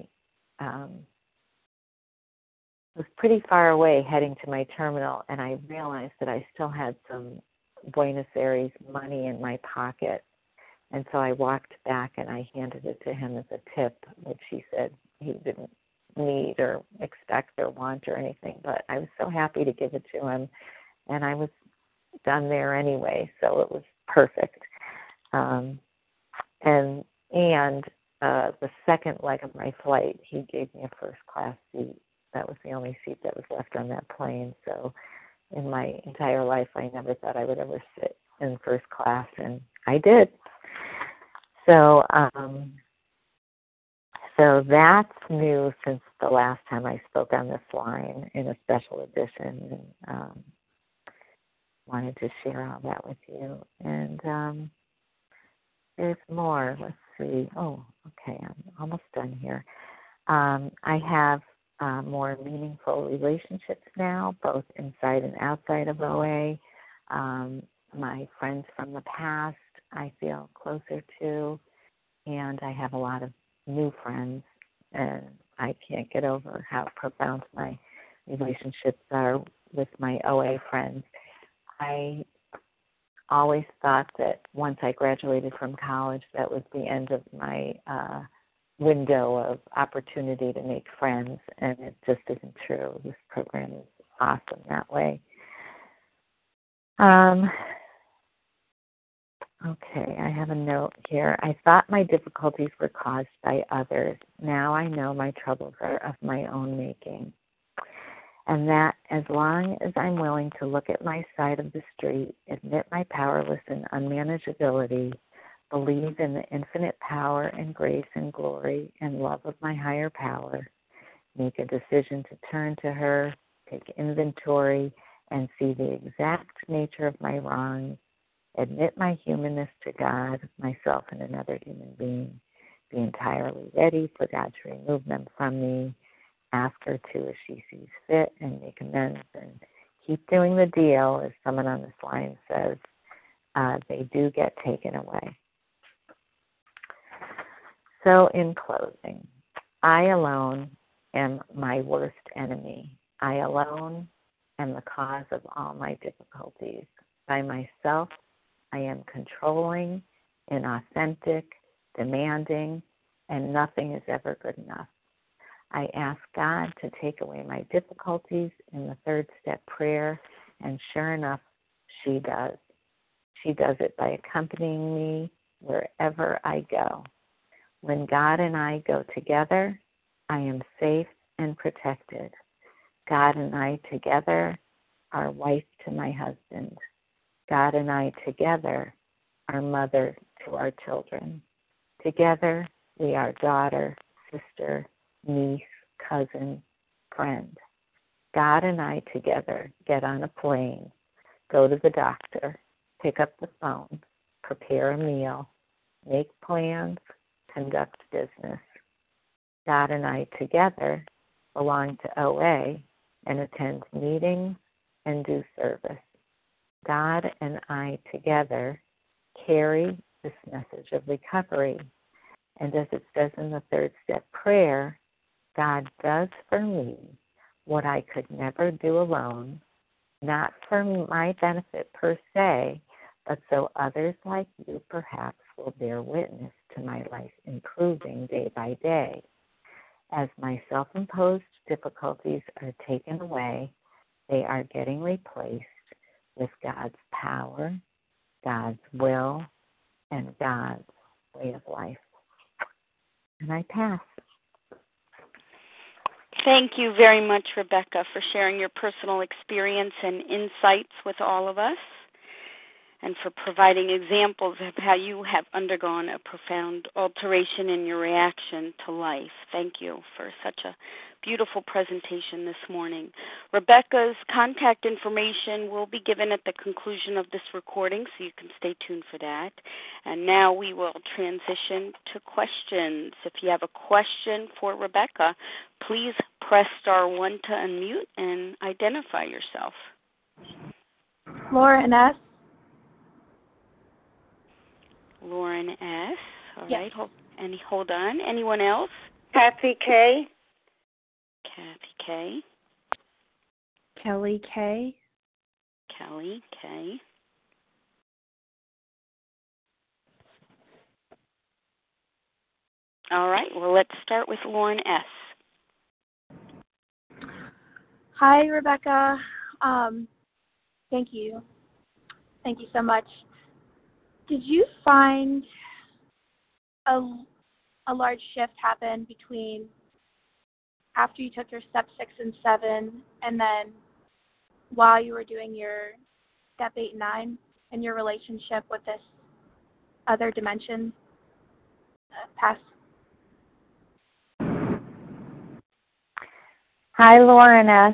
was pretty far away heading to my terminal, and I realized that I still had some Buenos Aires money in my pocket. And so I walked back and I handed it to him as a tip, which he said he didn't need or expect or want or anything. But I was so happy to give it to him, and I was done there anyway, so it was perfect. And the second leg of my flight, he gave me a first-class seat. That was the only seat that was left on that plane. So in my entire life, I never thought I would ever sit in first class, and I did. So so that's new since the last time I spoke on this line in a special edition, and wanted to share all that with you. And there's more. Let's see. Oh, okay, I'm almost done here. I have more meaningful relationships now, both inside and outside of OA. My friends from the past I feel closer to, and I have a lot of new friends, and I can't get over how profound my relationships are with my OA friends. I always thought that once I graduated from college, that was the end of my window of opportunity to make friends, and it just isn't true. This program is awesome that way. Okay, I have a note here. I thought my difficulties were caused by others. Now I know my troubles are of my own making. And that as long as I'm willing to look at my side of the street, admit my powerless and unmanageability, believe in the infinite power and grace and glory and love of my higher power, make a decision to turn to her, take inventory, and see the exact nature of my wrongs, admit my humanness to God, myself, and another human being, be entirely ready for God to remove them from me, ask her to as she sees fit and make amends and keep doing the deal, as someone on this line says, they do get taken away. So in closing, I alone am my worst enemy. I alone am the cause of all my difficulties. By myself, I am controlling, inauthentic, demanding, and nothing is ever good enough. I ask God to take away my difficulties in the third step prayer, and sure enough, she does. She does it by accompanying me wherever I go. When God and I go together, I am safe and protected. God and I together are wife to my husband. God and I together are mother to our children. Together we are daughter, sister, niece, cousin, friend. God and I together get on a plane, go to the doctor, pick up the phone, prepare a meal, make plans, conduct business. God and I together belong to OA and attend meetings and do service. God and I together carry this message of recovery. And as it says in the third step prayer, God does for me what I could never do alone, not for my benefit per se, but so others like you perhaps will bear witness to my life improving day by day. As my self-imposed difficulties are taken away, they are getting replaced with God's power, God's will, and God's way of life. And I pass. Thank you very much, Rebecca, for sharing your personal experience and insights with all of us, and for providing examples of how you have undergone a profound alteration in your reaction to life. Thank you for such a beautiful presentation this morning. Rebecca's contact information will be given at the conclusion of this recording, so you can stay tuned for that. And now we will transition to questions. If you have a question for Rebecca, please press *1 to unmute and identify yourself. Lauren S. Lauren S. All yes. right. Hold on. Anyone else? Kathy K. Kathy K. Kelly K. Kelly K. All right. Well, let's start with Lauren S. Hi, Rebecca. Thank you. Thank you so much. Did you find a large shift happen between after you took your step 6 and 7 and then while you were doing your step 8 and 9 in your relationship with this other dimension past? Hi, Lauren S.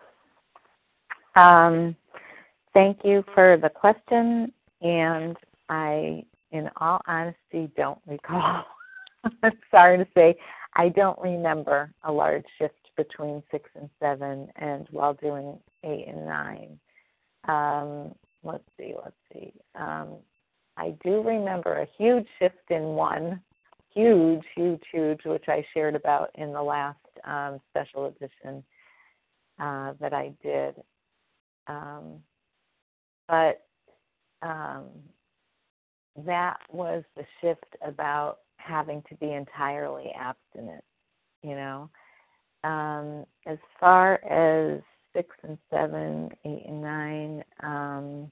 Thank you for the question, and I, in all honesty, don't recall. I'm sorry to say, I don't remember a large shift between 6 and 7 and while doing 8 and 9. Let's see. I do remember a huge shift in 1, huge, which I shared about in the last special edition that I did. But that was the shift about having to be entirely abstinent, you know. As far as 6 and 7, 8 and 9,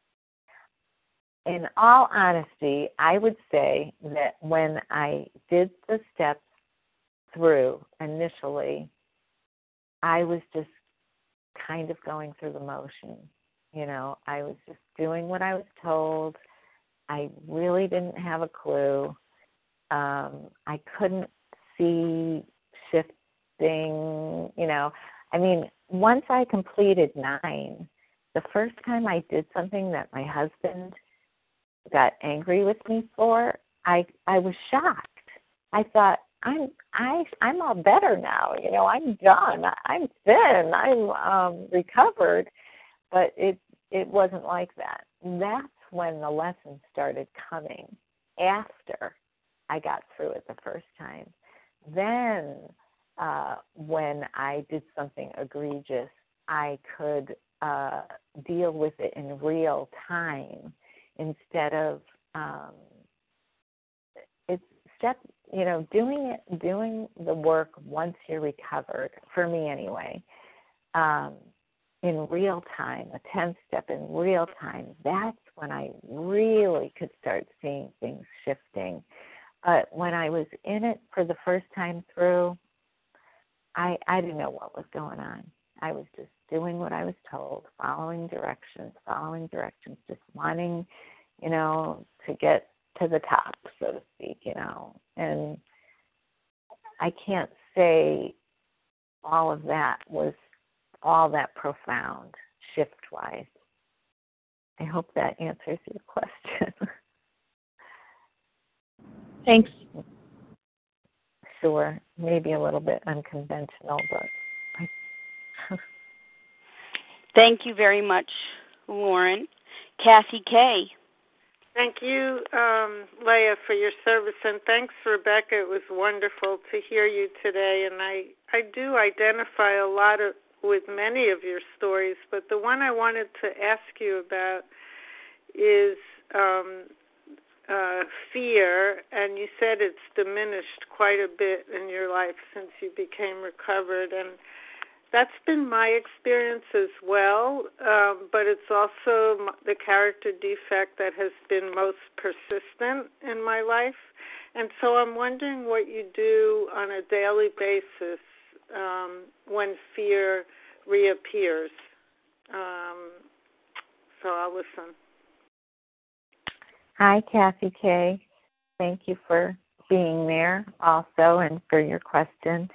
in all honesty, I would say that when I did the steps through initially, I was just kind of going through the motions. You know, I was just doing what I was told. I really didn't have a clue. I couldn't see shifting, you know. I mean, once I completed 9, the first time I did something that my husband got angry with me for, I was shocked. I thought, I'm all better now. I'm done. I'm thin. I'm recovered. But it wasn't like that. That's when the lessons started coming after I got through it the first time. Then when I did something egregious, I could deal with it in real time instead of doing the work once you're recovered, for me anyway, in real time, a 10th step in real time. That's when I really could start seeing things shifting. But when I was in it for the first time through, I didn't know what was going on. I was just doing what I was told, following directions, just wanting, to get to the top, so to speak, And I can't say all of that was all that profound, shift-wise. I hope that answers your question. Thanks. Sure, maybe a little bit unconventional, but Thank you very much, Lauren. Kathy K. Thank you, Leah, for your service, and thanks, Rebecca. It was wonderful to hear you today, and I do identify a lot with many of your stories, but the one I wanted to ask you about is fear, and you said it's diminished quite a bit in your life since you became recovered, and that's been my experience as well, but it's also the character defect that has been most persistent in my life. And so I'm wondering what you do on a daily basis when fear reappears. So I'll listen. Hi, Kathy K. Thank you for being there also and for your question.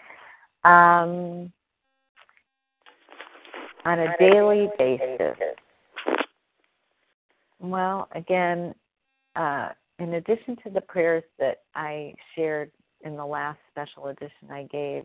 On a daily basis. Well, again, in addition to the prayers that I shared in the last special edition I gave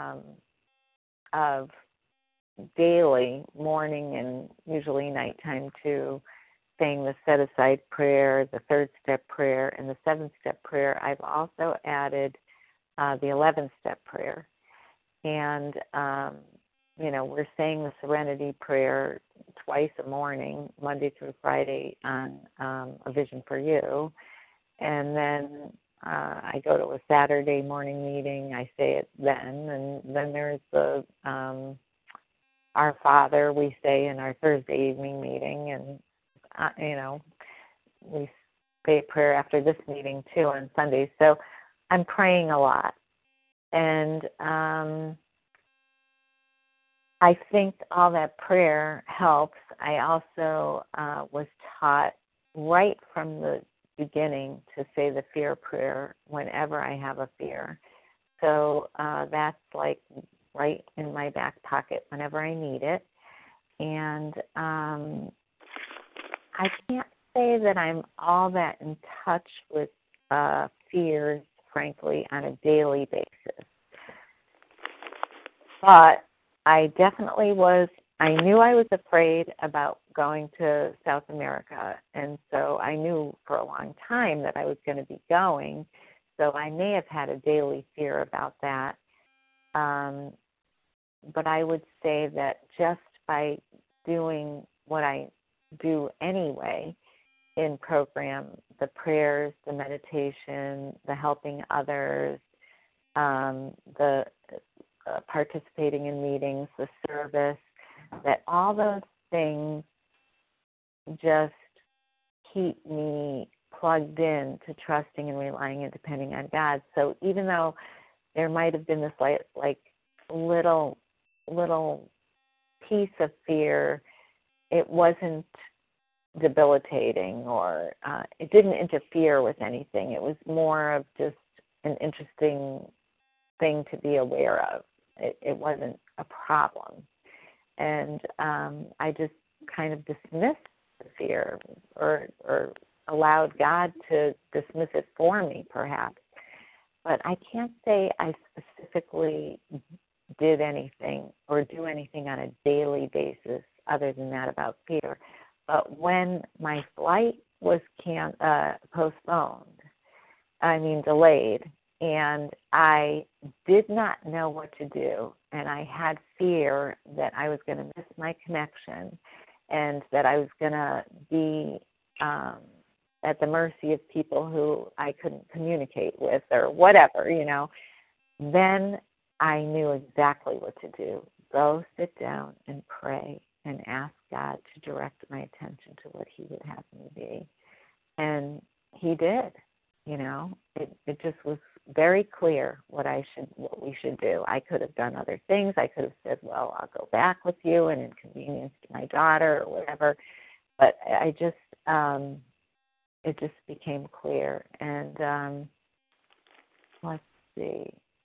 of daily, morning and usually nighttime too, saying the set-aside prayer, the third step prayer, and the 7th step prayer, I've also added the 11th step prayer. And we're saying the Serenity Prayer twice a morning, Monday through Friday on A Vision for You. And then I go to a Saturday morning meeting, I say it then. And then there's the Our Father we say in our Thursday evening meeting. And, we say a prayer after this meeting too on Sundays. So I'm praying a lot. And I think all that prayer helps. I also was taught right from the beginning to say the fear prayer whenever I have a fear. So that's like right in my back pocket whenever I need it. And I can't say that I'm all that in touch with fears, frankly, on a daily basis. But I definitely I knew I was afraid about going to South America, and so I knew for a long time that I was going to be going, so I may have had a daily fear about that. But I would say that just by doing what I do anyway in program, the prayers, the meditation, the helping others, the participating in meetings, the service, that all those things just keep me plugged in to trusting and relying and depending on God. So even though there might have been this like little piece of fear, it wasn't debilitating or it didn't interfere with anything. It was more of just an interesting thing to be aware of. It wasn't a problem. And I just kind of dismissed the fear or allowed God to dismiss it for me, perhaps. but I can't say I specifically did anything or do anything on a daily basis other than that about fear. But when my flight was delayed, and I did not know what to do, and I had fear that I was going to miss my connection and that I was going to be at the mercy of people who I couldn't communicate with or whatever, then I knew exactly what to do. Go sit down and pray and ask God to direct my attention to what he would have me be. And he did. It just was very clear what we should do. I could have done other things. I could have said, well, I'll go back with you and inconvenience my daughter or whatever. But I just, it just became clear. And let's see.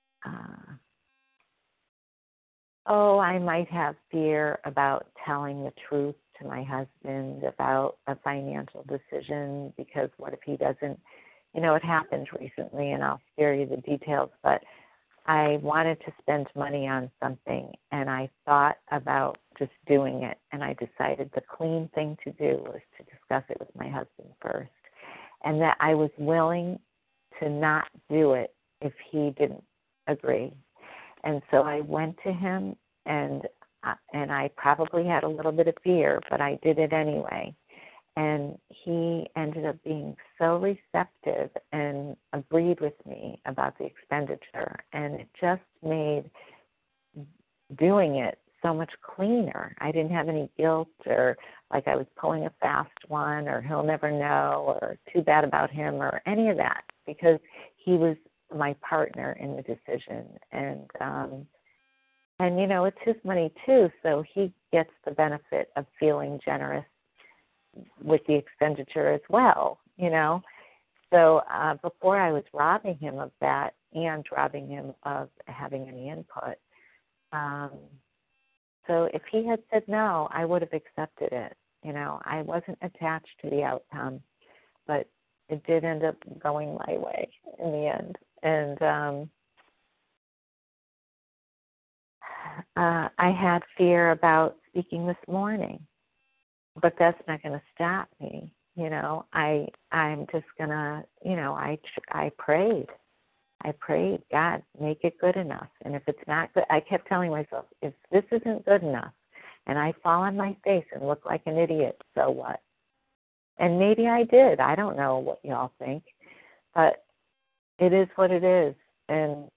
I might have fear about telling the truth to my husband about a financial decision, because what if he doesn't, it happened recently, and I'll spare you the details, but I wanted to spend money on something, and I thought about just doing it, and I decided the clean thing to do was to discuss it with my husband first, and that I was willing to not do it if he didn't agree. And so I went to him, and I probably had a little bit of fear, but I did it anyway. And he ended up being so receptive and agreed with me about the expenditure. And it just made doing it so much cleaner. I didn't have any guilt or like I was pulling a fast one or he'll never know or too bad about him or any of that, because he was my partner in the decision. And it's his money too, so he gets the benefit of feeling generous with the expenditure as well, So before I was robbing him of that and robbing him of having any input. So if he had said no, I would have accepted it. I wasn't attached to the outcome, but it did end up going my way in the end. And I had fear about speaking this morning. But that's not going to stop me, I'm just going to, I prayed, God, make it good enough. And if it's not good, I kept telling myself, if this isn't good enough and I fall on my face and look like an idiot, so what? And maybe I did. I don't know what y'all think, but it is what it is. And,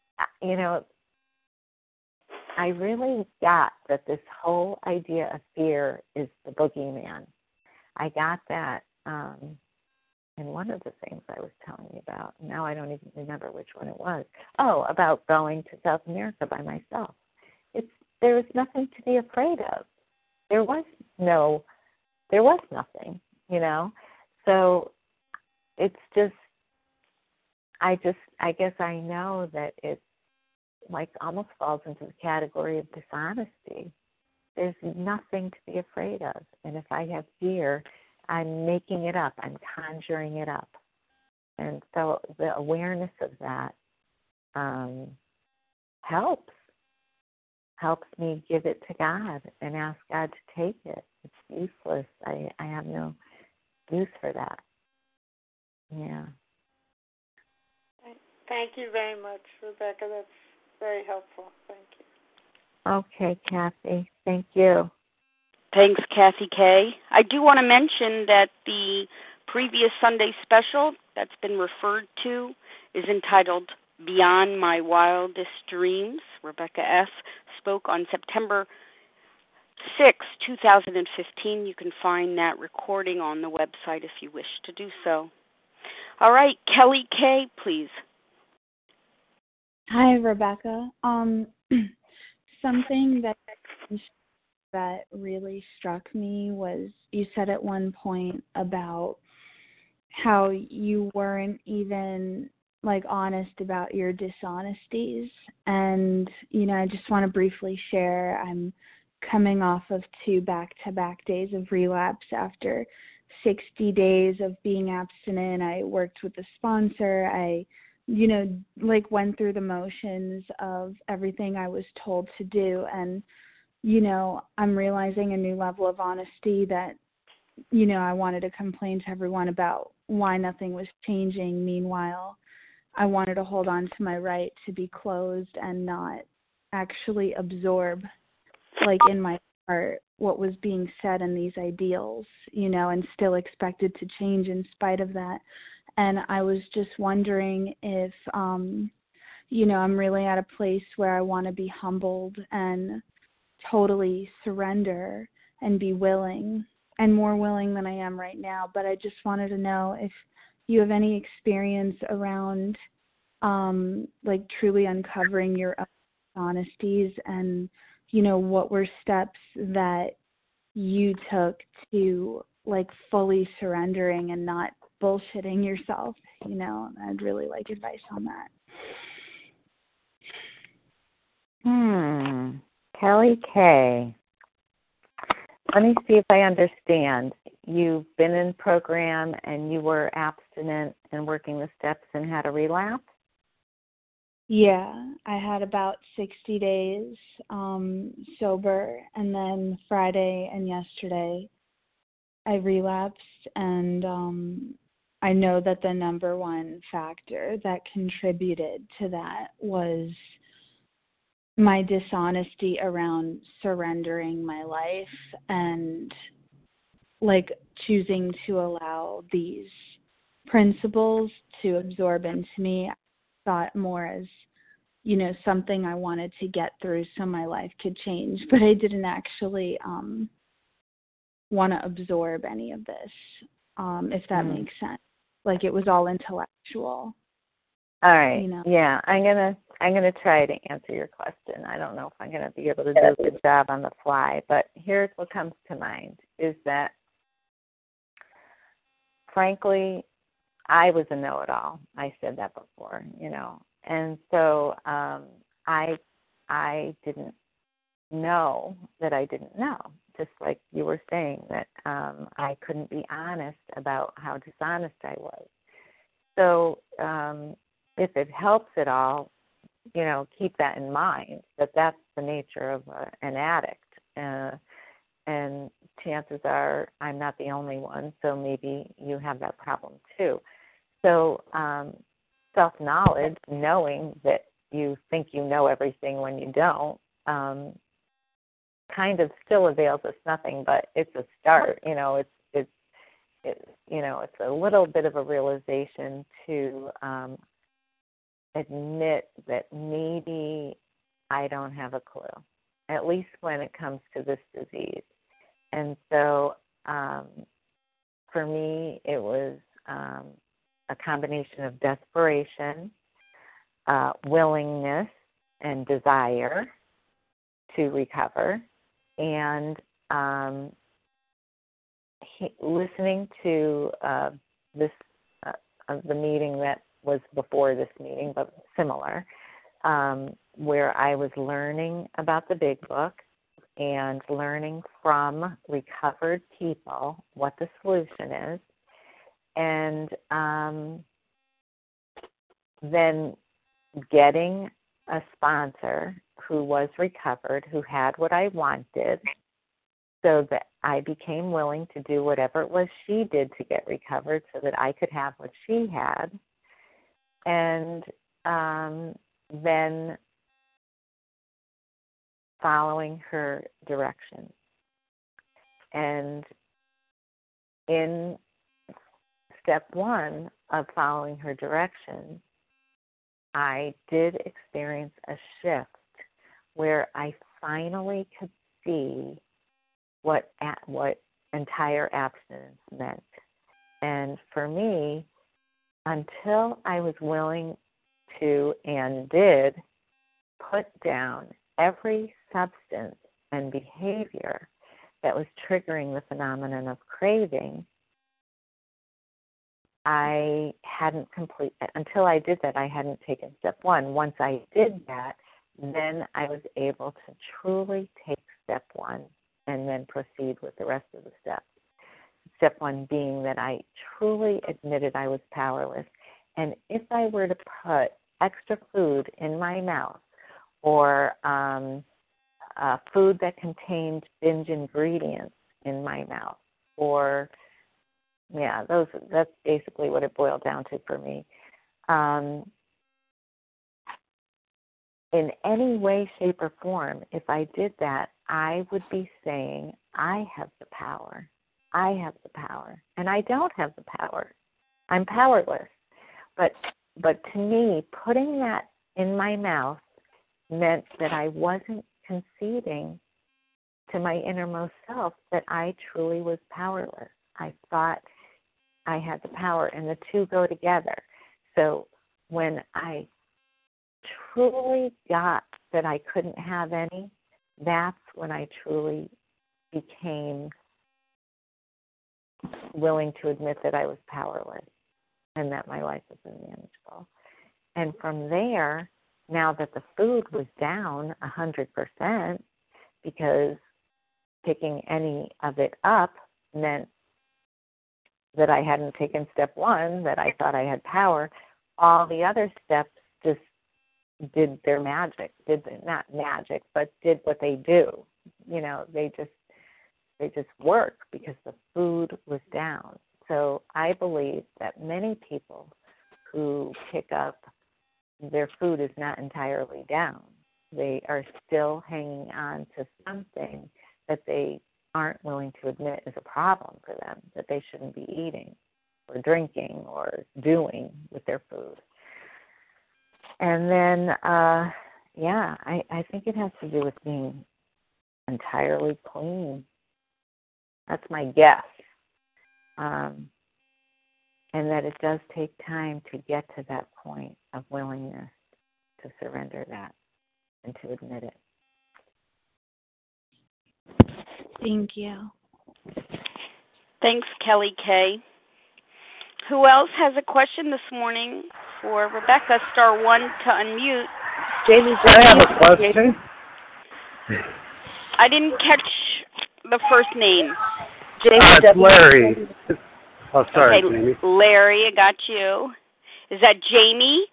I really got that this whole idea of fear is the boogeyman. I got that in one of the things I was telling you about. Now I don't even remember which one it was. Oh, about going to South America by myself. There was nothing to be afraid of. There was nothing, So it's just, I guess I know that it's almost falls into the category of dishonesty. There's nothing to be afraid of. And if I have fear, I'm making it up. I'm conjuring it up. And so the awareness of that helps me give it to God and ask God to take it. It's useless. I have no use for that. Yeah. Thank you very much, Rebecca. That's very helpful. Thank you. Okay, Kathy. Thank you. Thanks, Kathy K. I do want to mention that the previous Sunday special that's been referred to is entitled Beyond My Wildest Dreams. Rebecca F. spoke on September 6, 2015. You can find that recording on the website if you wish to do so. All right, Kelly K., please. Hi, Rebecca. Something that really struck me was you said at one point about how you weren't even honest about your dishonesties. And, I just want to briefly share, I'm coming off of 2 back-to-back days of relapse after 60 days of being abstinent. I worked with a sponsor. I went through the motions of everything I was told to do. And, I'm realizing a new level of honesty that, I wanted to complain to everyone about why nothing was changing. Meanwhile, I wanted to hold on to my right to be closed and not actually absorb, in my heart, what was being said in these ideals, and still expected to change in spite of that. And I was just wondering if, I'm really at a place where I want to be humbled and totally surrender and be willing, and more willing than I am right now. But I just wanted to know if you have any experience around, truly uncovering your honesties, and, what were steps that you took to, fully surrendering and not bullshitting yourself. I'd really like advice on that. Kelly K. Let me see if I understand. You've been in program and you were abstinent and working the steps and had a relapse? Yeah, I had about 60 days sober, and then Friday and yesterday I relapsed, and I know that the number one factor that contributed to that was my dishonesty around surrendering my life and choosing to allow these principles to absorb into me. I thought more as, something I wanted to get through so my life could change, but I didn't actually want to absorb any of this, if that makes sense. It was all intellectual. All right. Yeah, I'm gonna try to answer your question. I don't know if I'm gonna be able to do a good job on the fly, but here's what comes to mind: is that, frankly, I was a know-it-all. I said that before, and so I didn't know that I didn't know. Just like you were saying that I couldn't be honest about how dishonest I was. So if it helps at all, keep that in mind, that that's the nature of an addict. And chances are I'm not the only one, so maybe you have that problem too. So self-knowledge, knowing that you think you know everything when you don't, kind of still avails us nothing, but it's a start. It's a little bit of a realization to admit that maybe I don't have a clue, at least when it comes to this disease. And so for me, it was a combination of desperation, willingness, and desire to recover, and listening to the meeting that was before this meeting, but similar, where I was learning about the Big Book and learning from recovered people what the solution is, and then getting a sponsor who was recovered, who had what I wanted, so that I became willing to do whatever it was she did to get recovered so that I could have what she had. And then following her directions. And in step one of following her directions, I did experience a shift where I finally could see what entire abstinence meant. And for me, until I was willing to and did put down every substance and behavior that was triggering the phenomenon of craving, I hadn't until I did that, I hadn't taken step one. Once I did that, then I was able to truly take step one and then proceed with the rest of the steps. Step one being that I truly admitted I was powerless And if I were to put extra food in my mouth or food that contained binge ingredients in my mouth, or that's basically what it boiled down to for me. In any way, shape, or form, if I did that, I would be saying, I have the power. I have the power. And I don't have the power. I'm powerless. But to me, putting that in my mouth meant that I wasn't conceding to my innermost self that I truly was powerless. I thought I had the power, and the two go together. So when I truly got that I couldn't have any, that's when I truly became willing to admit that I was powerless and that my life was unmanageable. And from there, now that the food was down 100%, because picking any of it up meant that I hadn't taken step one, that I thought I had power, all the other steps just did their magic, not magic, but did what they do. You know, they just work because the food was down. So I believe that many people who pick up their food is not entirely down. They are still hanging on to something that they aren't willing to admit is a problem for them, that they shouldn't be eating or drinking or doing with their food. And then, I think it has to do with being entirely clean. That's my guess. And that it does take time to get to that point of willingness to surrender that and to admit it. Thank you. Thanks, Kelly K. Who else has a question this morning for Rebecca? Star 1 to unmute. Jamie, I have a question. I didn't catch the first name. It's Larry. Oh, sorry, okay, Jamie. Larry, I got you. Is that Jamie?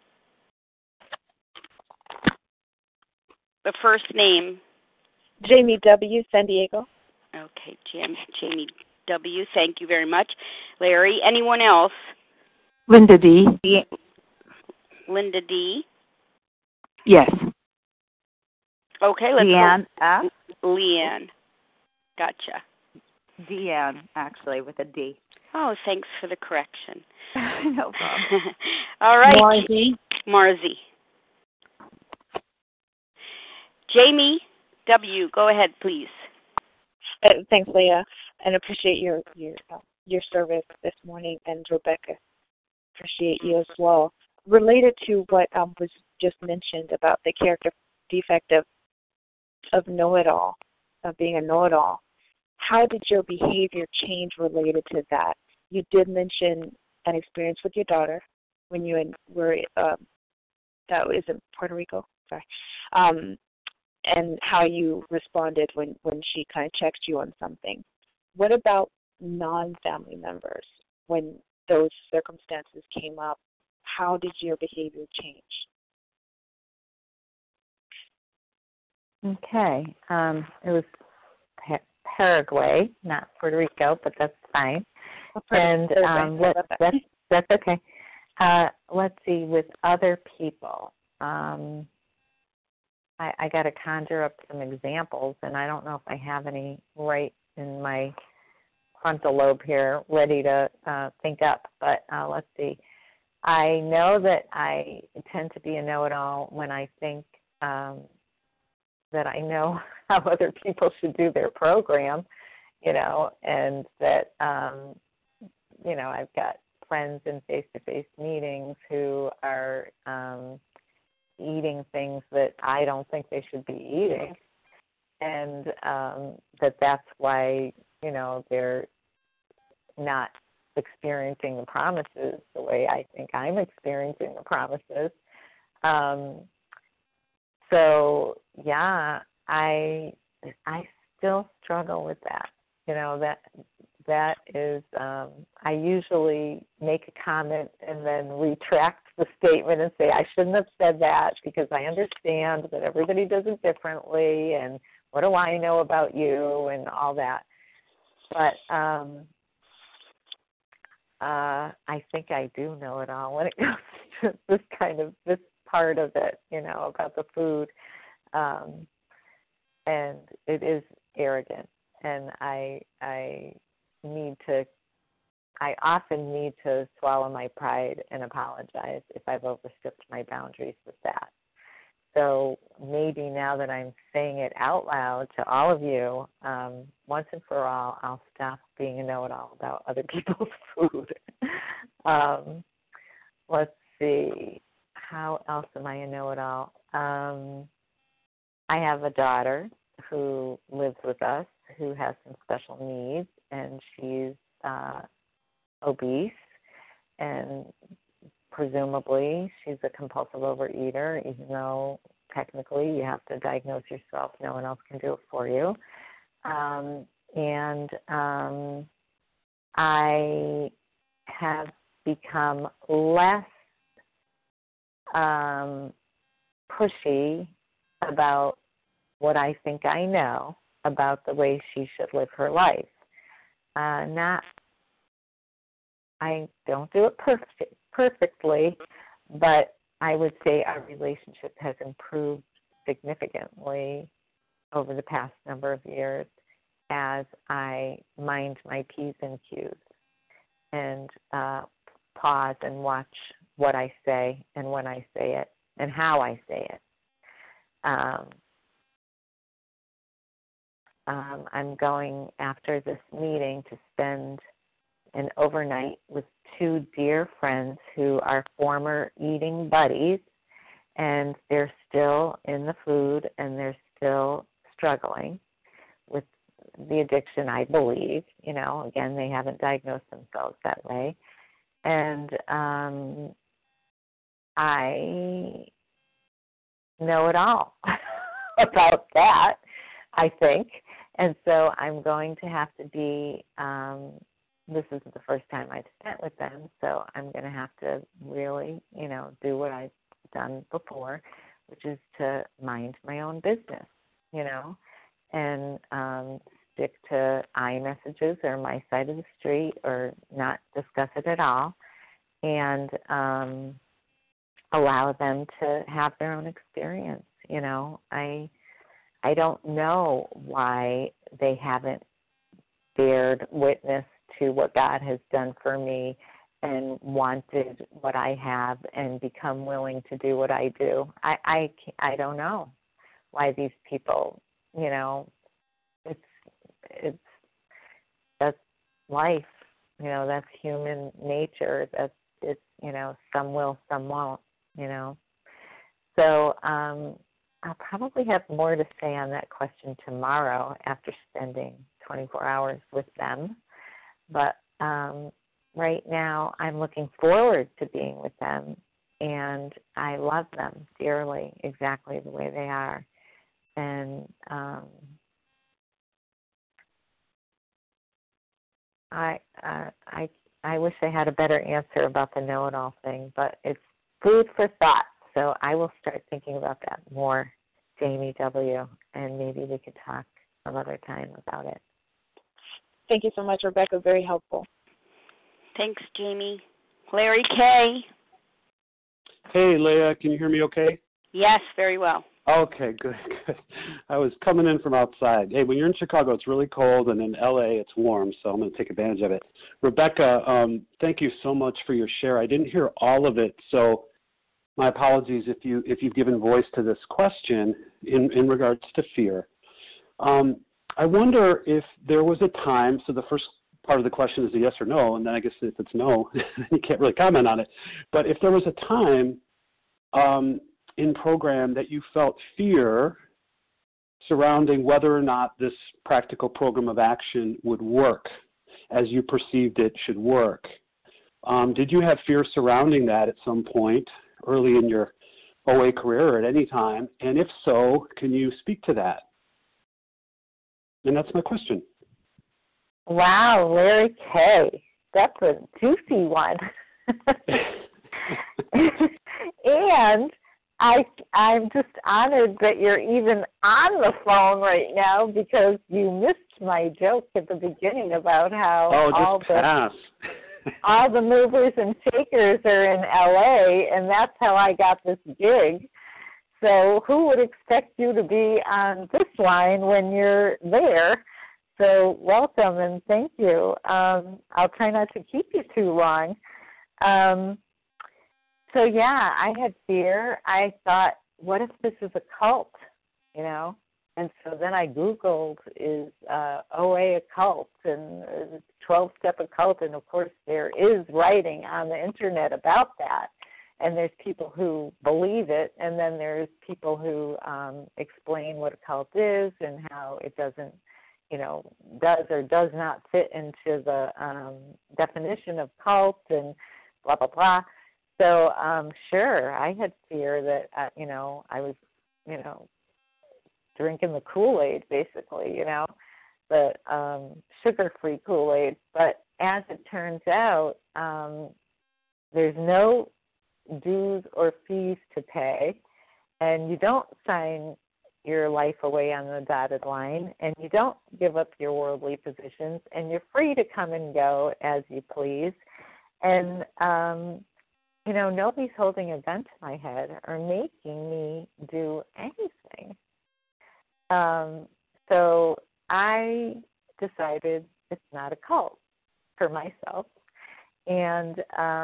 The first name. Jamie W., San Diego. Okay, Jamie W., thank you very much. Larry, anyone else? Linda D. Linda D. Yes. Okay, let's Leanne go. F. Leanne. Gotcha. Deanne, actually, with a D. Oh, thanks for the correction. No problem. All right. Marzi. Jamie W., go ahead, please. Thanks, Leah, and appreciate your service this morning, and Rebecca, appreciate you as well. Related to what was just mentioned about the character defect of know-it-all, of being a know-it-all, how did your behavior change related to that? You did mention an experience with your daughter when you were that was in Puerto Rico, sorry, and how you responded when she kind of checked you on something. What about non-family members? When those circumstances came up, how did your behavior change? Okay. It was Paraguay, not Puerto Rico, but that's fine. And that's okay. Let's see, with other people, I got to conjure up some examples, and I don't know if I have any right in my frontal lobe here ready to think up, but let's see. I know that I tend to be a know-it-all when I think that I know how other people should do their program, and that, I've got friends in face-to-face meetings who are eating things that I don't think they should be eating, and that's why, they're not experiencing the promises the way I think I'm experiencing the promises. So, yeah, I still struggle with that, that is, I usually make a comment and then retract the statement and say I shouldn't have said that because I understand that everybody does it differently and what do I know about you and all that. But I think I do know it all when it comes to this part of it, about the food. And it is arrogant. And I often need to swallow my pride and apologize if I've overstepped my boundaries with that. So maybe now that I'm saying it out loud to all of you, once and for all, I'll stop being a know-it-all about other people's food. Let's see. How else am I a know-it-all? I have a daughter who lives with us who has some special needs, and she's obese, and presumably she's a compulsive overeater, even though technically you have to diagnose yourself. No one else can do it for you. I have become less pushy about what I think I know about the way she should live her life. I don't do it perfectly, but I would say our relationship has improved significantly over the past number of years as I mind my P's and Q's and pause and watch what I say and when I say it and how I say it. I'm going after this meeting to spend an overnight with two dear friends who are former eating buddies, and they're still in the food and they're still struggling with the addiction, I believe. Again, they haven't diagnosed themselves that way. And I know it all about that, I think. And so I'm going to have to be, this isn't the first time I've spent with them, so I'm going to have to really, do what I've done before, which is to mind my own business, and stick to iMessages or my side of the street or not discuss it at all, and allow them to have their own experience. I don't know why they haven't bared witness to what God has done for me and wanted what I have and become willing to do what I do. I don't know why these people, that's life, that's human nature. It's some will, some won't, So I'll probably have more to say on that question tomorrow after spending 24 hours with them. But right now I'm looking forward to being with them, and I love them dearly exactly the way they are. And I wish I had a better answer about the know-it-all thing, but it's food for thought. So I will start thinking about that more, Jamie W., and maybe we could talk another time about it. Thank you so much, Rebecca. Very helpful. Thanks, Jamie. Larry K. Hey, Leah, can you hear me okay? Yes, very well. Okay, good. I was coming in from outside. Hey, when you're in Chicago, it's really cold, and in L.A., it's warm, so I'm going to take advantage of it. Rebecca, thank you so much for your share. I didn't hear all of it, so my apologies if you've given voice to this question in regards to fear. I wonder if there was a time, so the first part of the question is a yes or no, and then I guess if it's no, you can't really comment on it. But if there was a time in program that you felt fear surrounding whether or not this practical program of action would work as you perceived it should work, did you have fear surrounding that at some point early in your OA career or at any time? And if so, can you speak to that? And that's my question. Wow, Larry K. That's a juicy one. And I'm just honored that you're even on the phone right now because you missed my joke at the beginning about how all the movers and shakers are in LA, and that's how I got this gig. So who would expect you to be on this line when you're there? So welcome and thank you. I'll try not to keep you too long. So yeah, I had fear. I thought, what if this is a cult, you know? And so then I Googled, is OA a cult and 12-step occult? And of course there is writing on the internet about that. And there's people who believe it, and then there's people who explain what a cult is and how it doesn't, you know, does or does not fit into the definition of cult and blah, blah, blah. So, sure, I had fear that, you know, I was, you know, drinking the Kool-Aid, basically, you know, the sugar-free Kool-Aid. But as it turns out, there's no dues or fees to pay, and you don't sign your life away on the dotted line, and you don't give up your worldly positions, and you're free to come and go as you please. And, you know, nobody's holding a gun to my head or making me do anything. So I decided it's not a cult for myself. And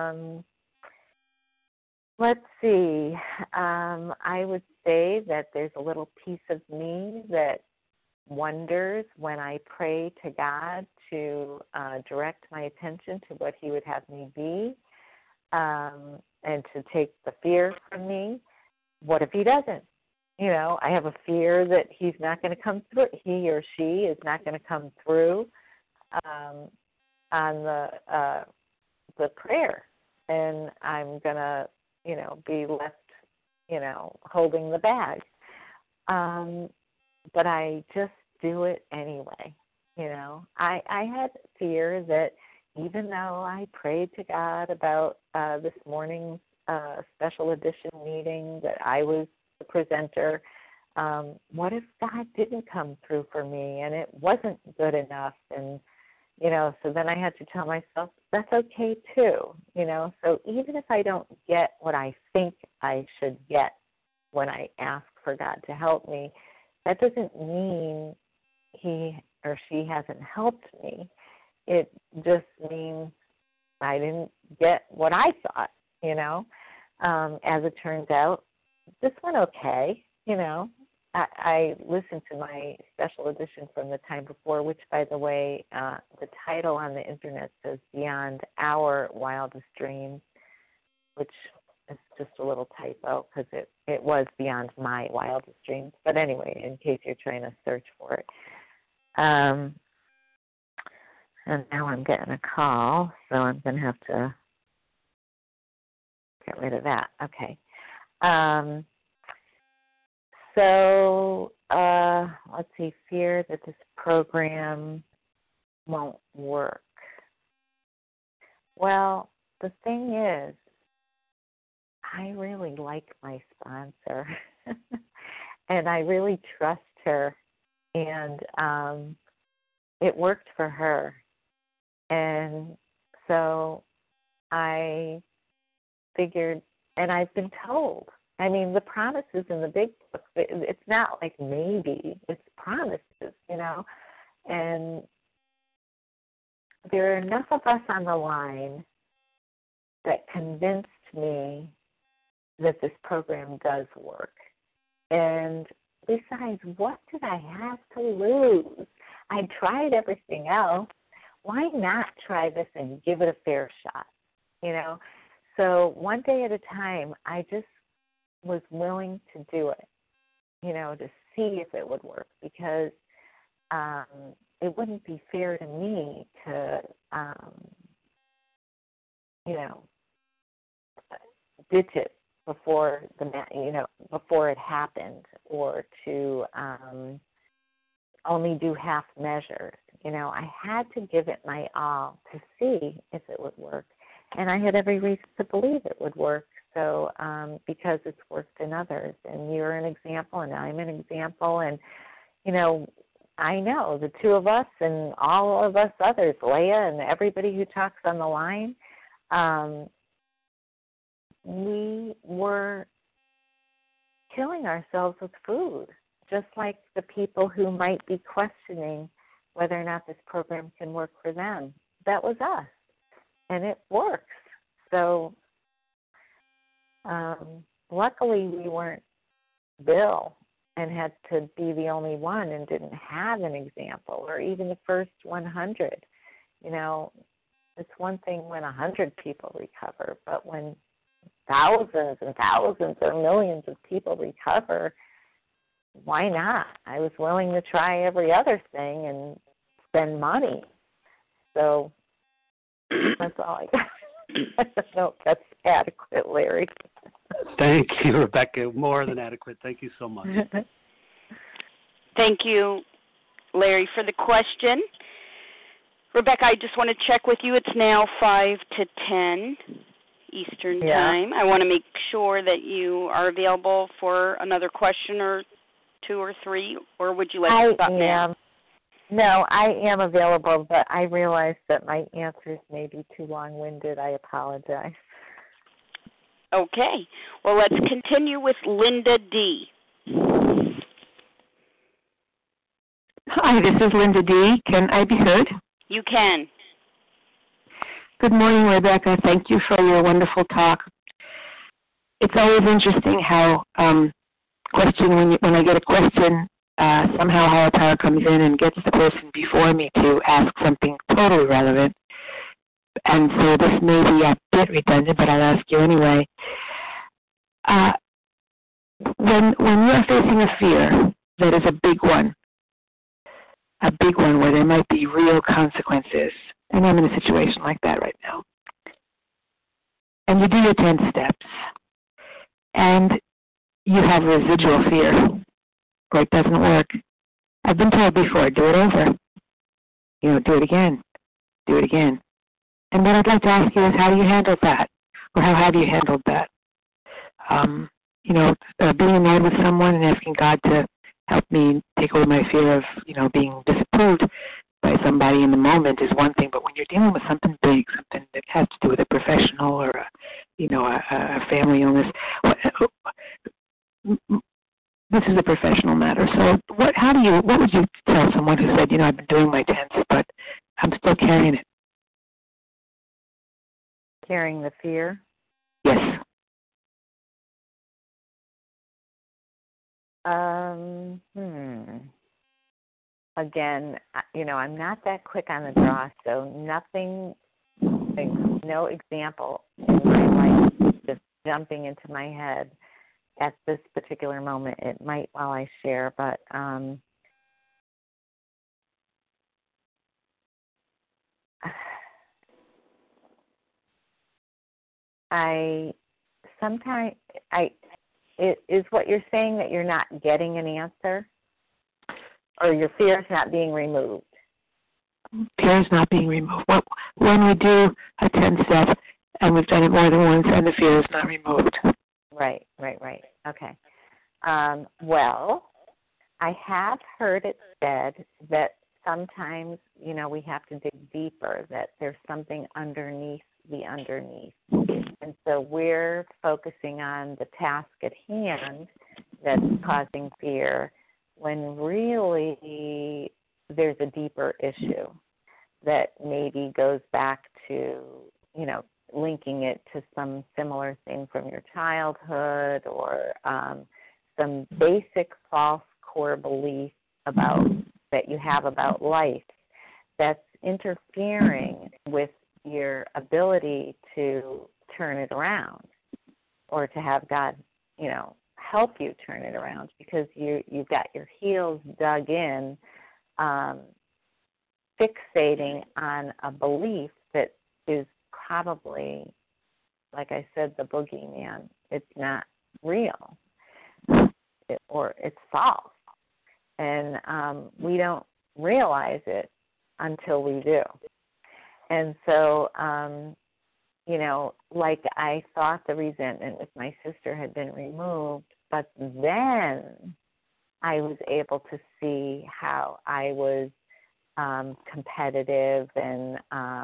let's see, I would say that there's a little piece of me that wonders when I pray to God to direct my attention to what he would have me be, and to take the fear from me. What if he doesn't? You know, I have a fear that he's not going to come through, he or she is not going to come through on the prayer, and I'm going to, you know, be left, you know, holding the bag. But I just do it anyway, you know. I had fear that even though I prayed to God about this morning's special edition meeting, that I was the presenter, what if God didn't come through for me and it wasn't good enough? And, you know, so then I had to tell myself, that's okay too, you know. So even if I don't get what I think I should get when I ask for God to help me, that doesn't mean he or she hasn't helped me. It just means I didn't get what I thought, you know. As it turns out, this went okay, you know. I listened to my special edition from the time before, which, by the way, the title on the internet says Beyond Our Wildest Dreams, which is just a little typo because it was Beyond My Wildest Dreams. But anyway, in case you're trying to search for it. And now I'm getting a call, so I'm going to have to get rid of that. Okay. So let's see, fear that this program won't work. Well, the thing is, I really like my sponsor, and I really trust her, and it worked for her. And so I figured, and I've been told, I mean, the promises in the big book, it's not like maybe, it's promises, you know. And there are enough of us on the line that convinced me that this program does work. And besides, what did I have to lose? I tried everything else. Why not try this and give it a fair shot, you know? So one day at a time, I just was willing to do it, you know, to see if it would work, because it wouldn't be fair to me to, you know, ditch it before before it happened, or to only do half measures, I had to give it my all to see if it would work. And I had every reason to believe it would work. So because it's worked in others. And you're an example, and I'm an example. And, I know the two of us and all of us others, Leah and everybody who talks on the line, we were killing ourselves with food, just like the people who might be questioning whether or not this program can work for them. That was us, and it works. So luckily we weren't Bill and had to be the only one and didn't have an example, or even the first 100. It's one thing when 100 people recover, but when thousands and thousands or millions of people recover, why not? I was willing to try every other thing and spend money. So that's all I got. I don't know if that's adequate, Larry. Thank you, Rebecca. More than adequate. Thank you so much. Thank you, Larry, for the question. Rebecca, I just want to check with you. It's now 5 to 10 Eastern Time. I want to make sure that you are available for another question or two or three, or would you like to stop now? No, I am available, but I realize that my answers may be too long-winded. I apologize. Okay. Well, let's continue with Linda D. Hi, this is Linda D. Can I be heard? You can. Good morning, Rebecca. Thank you for your wonderful talk. It's always interesting how when I get a question, somehow higher power comes in and gets the person before me to ask something totally relevant. And so this may be a bit redundant, but I'll ask you anyway. When you're facing a fear that is a big one where there might be real consequences, and I'm in a situation like that right now, and you do your 10 steps, and you have residual fear, or it doesn't work, I've been told before, do it over. Do it again. Do it again. And what I'd like to ask you is, how do you handle that? Or how have you handled that? Being annoyed with someone and asking God to help me take away my fear of, being disapproved by somebody in the moment is one thing. But when you're dealing with something big, something that has to do with a professional or a family illness, this is a professional matter. So what would you tell someone who said, I've been doing my 10s, but I'm still carrying it? Carrying the fear? Yes. Again, I'm not that quick on the draw, so no example in my life just jumping into my head at this particular moment. It might while I share, but is what you're saying that you're not getting an answer, or your fear is not being removed? Fear is not being removed. When we do a 10-step and we've done it more than once, and the fear is not removed. Right. Okay. Well, I have heard it said that sometimes, we have to dig deeper, that there's something underneath the underneath. And so we're focusing on the task at hand that's causing fear, when really there's a deeper issue that maybe goes back to, linking it to some similar thing from your childhood, or some basic false core belief that you have about life that's interfering with your ability to turn it around, or to have God, help you turn it around, because you've got your heels dug in, fixating on a belief that is probably, like I said, the boogeyman. It's not real, or it's false, and we don't realize it until we do. And so, like I thought the resentment with my sister had been removed, but then I was able to see how I was competitive and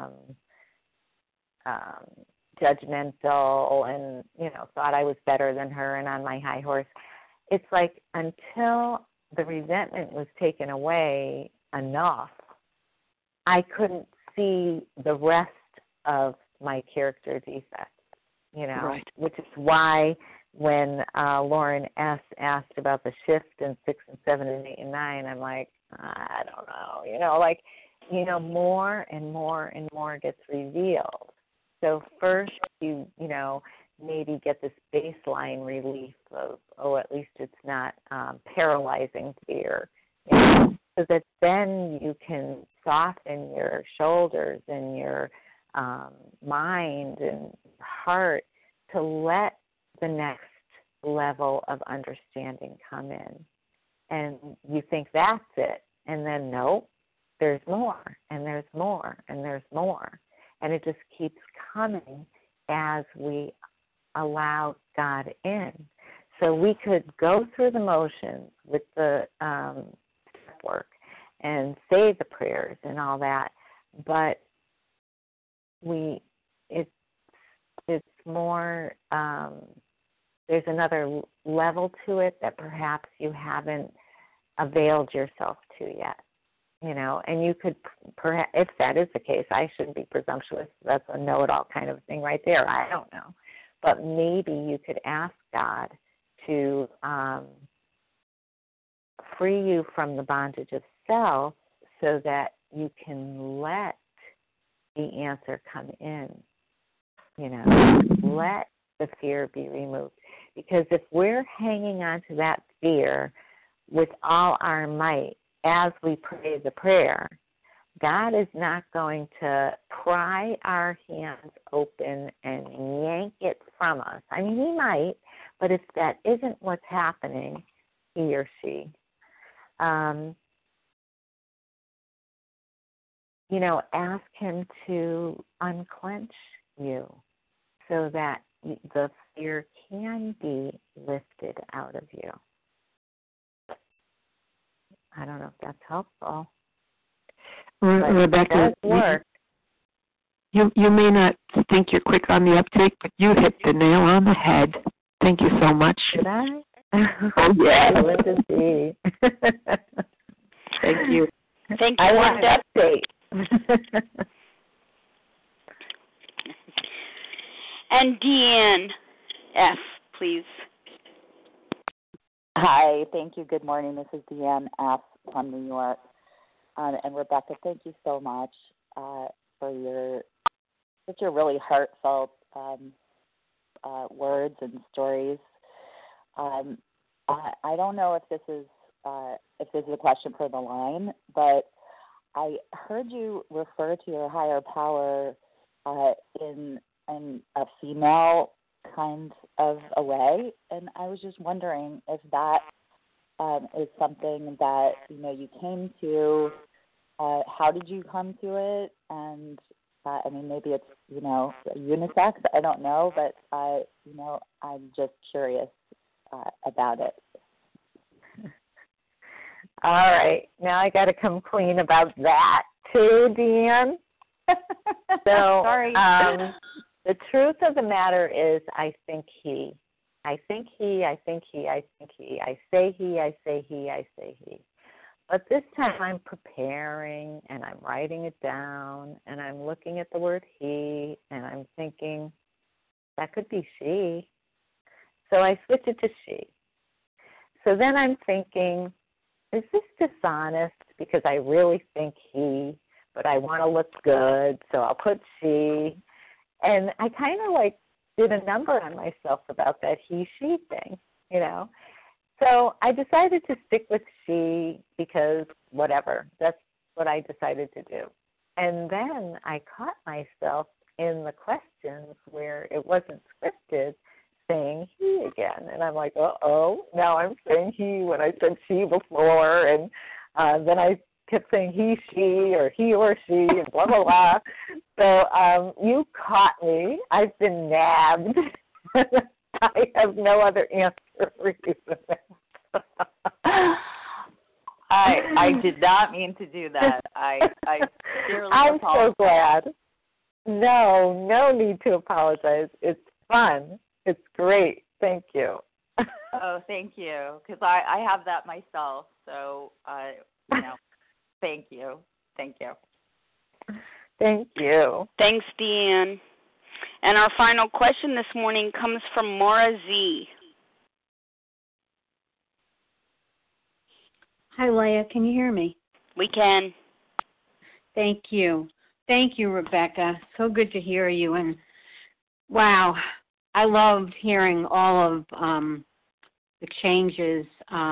judgmental and, thought I was better than her and on my high horse. It's like until the resentment was taken away enough, I couldn't see the rest of my character defects, right. Which is why when Lauren S. asked about the shift in 6 and 7 and 8 and 9, I'm like, I don't know, more and more and more gets revealed. So first you maybe get this baseline relief of, at least it's not paralyzing fear, so that then you can soften your shoulders and your mind and heart to let the next level of understanding come in. And you think that's it. And then, no, there's more, and there's more, and there's more. And it just keeps coming as we allow God in. So we could go through the motions with the step work and say the prayers and all that, but it's more, there's another level to it that perhaps you haven't availed yourself to yet, and you could, perhaps, if that is the case, I shouldn't be presumptuous. That's a know-it-all kind of thing right there. I don't know. But maybe you could ask God to free you from the bondage of self so that you can let the answer come in, let the fear be removed. Because if we're hanging on to that fear with all our might as we pray the prayer, God is not going to pry our hands open and yank it from us. I mean, he might, but if that isn't what's happening, he or she, ask him to unclench you so that the fear can be lifted out of you. I don't know if that's helpful. Rebecca, it does work. You may not think you're quick on the uptake, but you hit the nail on the head. Thank you so much. Did I? Oh, yeah. Linda C. Thank you. Thank you, I want Linda. an update. And Deanne F., please. Hi, thank you. Good morning. This is Deanne F. from New York. And Rebecca, thank you so much for such a really heartfelt words and stories. I don't know if this is a question for the line, but I heard you refer to your higher power in a female kind of a way, and I was just wondering if that is something that you came to. How did you come to it? And I mean, maybe it's unisex. I don't know, but I'm just curious about it. All right, now I got to come clean about that too, Deanne. So, sorry. The truth of the matter is, I think he. I think he. I think he. I think he. I say he. I say he. I say he. But this time I'm preparing and I'm writing it down and I'm looking at the word he and I'm thinking that could be she. So I switch it to she. So then I'm thinking, is this dishonest because I really think he, but I want to look good, so I'll put she. And I kind of did a number on myself about that he-she thing, So I decided to stick with she because whatever, that's what I decided to do. And then I caught myself in the questions where it wasn't scripted saying he again. And I'm like, uh-oh, now I'm saying he when I said she before. And then I kept saying he, she, or he or she, and blah, blah, blah. So you caught me. I've been nabbed. I have no other answer for you than that. I did not mean to do that. I sincerely I'm apologize. so glad. No need to apologize. It's fun. It's great. Thank you. Oh, thank you, because I have that myself. So, thank you. Thank you. Thank you. Thanks, Deanne. And our final question this morning comes from Maura Z. Hi, Leah. Can you hear me? We can. Thank you. Thank you, Rebecca. So good to hear you. And wow, I loved hearing all of the changes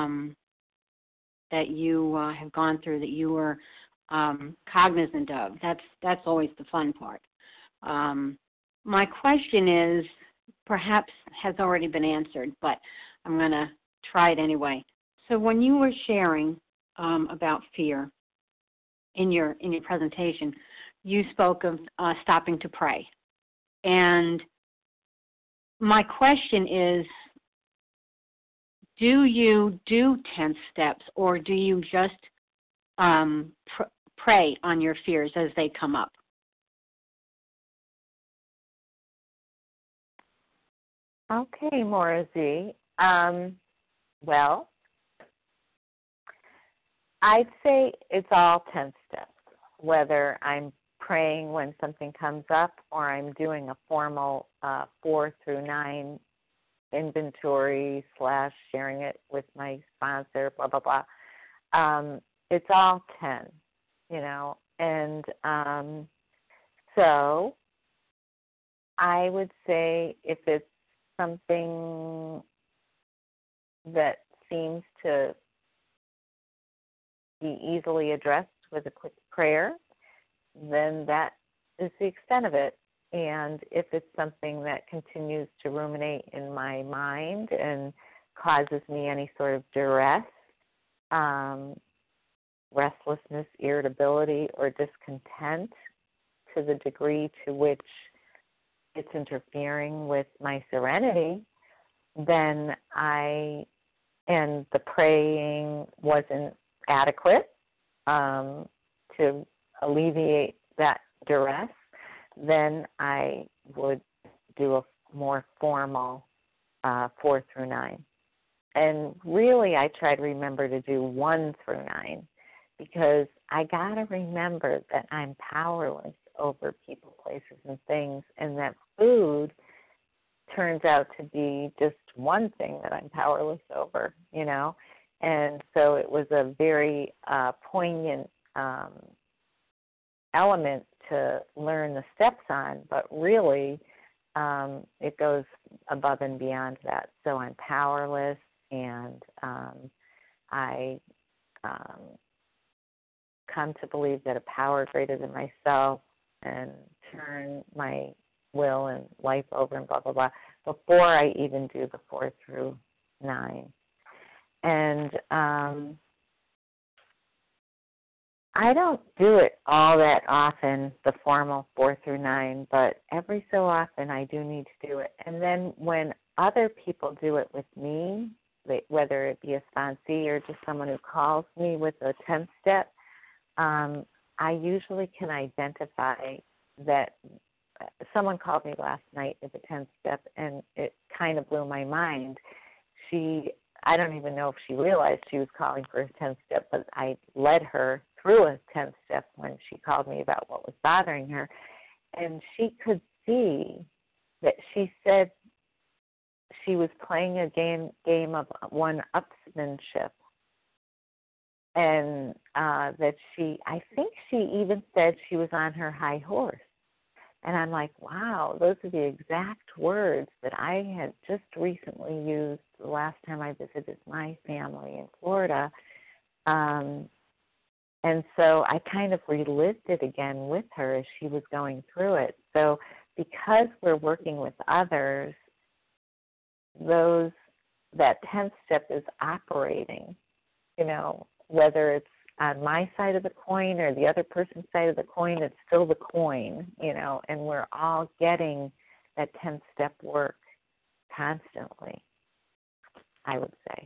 that you have gone through, that you were cognizant of. That's always the fun part. My question is, perhaps has already been answered, but I'm going to try it anyway. So when you were sharing about fear in your presentation, you spoke of stopping to pray. And my question is, do you do 10 steps, or do you just pray on your fears as they come up? Okay, Maura Z. Well, I'd say it's all 10 steps, whether I'm praying when something comes up or I'm doing a formal 4 through 9 inventory / sharing it with my sponsor, blah, blah, blah. It's all 10, and so I would say if it's something that seems to be easily addressed with a quick prayer, then that is the extent of it. And if it's something that continues to ruminate in my mind and causes me any sort of duress, restlessness, irritability, or discontent to the degree to which it's interfering with my serenity, then and the praying wasn't adequate to alleviate that duress, then I would do a more formal 4 through 9. And really, I try to remember to do 1 through 9 because I got to remember that I'm powerless over people, places, and things, and that food turns out to be just one thing that I'm powerless over, And so it was a very poignant element to learn the steps on, but really it goes above and beyond that. So I'm powerless, and I come to believe that a power greater than myself and turn my will and life over and blah, blah, blah, before I even do the 4 through 9. And I don't do it all that often, the formal 4 through 9, but every so often I do need to do it. And then when other people do it with me, whether it be a sponsee or just someone who calls me with a 10th step, I usually can identify that. Someone called me last night at the 10th step, and it kind of blew my mind. I don't even know if she realized she was calling for a 10th step, but I led her through a 10th step when she called me about what was bothering her. And she could see that she said she was playing a game of one-upsmanship. And that I think she even said she was on her high horse. And I'm like, wow, those are the exact words that I had just recently used the last time I visited my family in Florida. And so I kind of relived it again with her as she was going through it. So because we're working with others, that 10th step is operating, whether it's on my side of the coin or the other person's side of the coin, it's still the coin, and we're all getting that 10-step work constantly, I would say.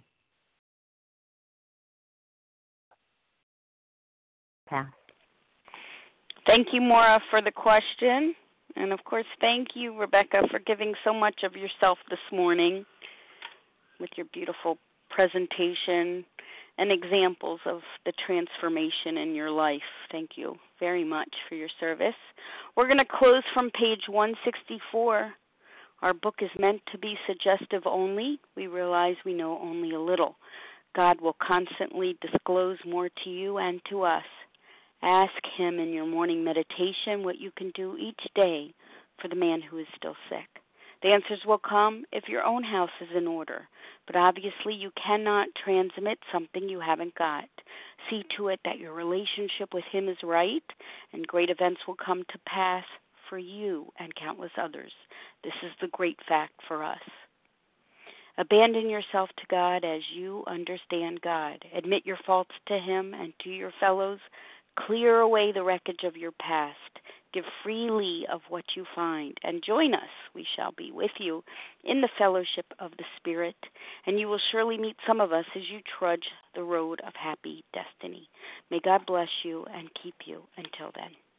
Pass. Thank you, Maura, for the question. And, of course, thank you, Rebecca, for giving so much of yourself this morning with your beautiful presentation and examples of the transformation in your life. Thank you very much for your service. We're going to close from page 164. Our book is meant to be suggestive only. We realize we know only a little. God will constantly disclose more to you and to us. Ask him in your morning meditation what you can do each day for the man who is still sick. The answers will come if your own house is in order, but obviously you cannot transmit something you haven't got. See to it that your relationship with him is right, and great events will come to pass for you and countless others. This is the great fact for us. Abandon yourself to God as you understand God. Admit your faults to him and to your fellows. Clear away the wreckage of your past. Give freely of what you find, and join us. We shall be with you in the fellowship of the Spirit, and you will surely meet some of us as you trudge the road of happy destiny. May God bless you and keep you until then.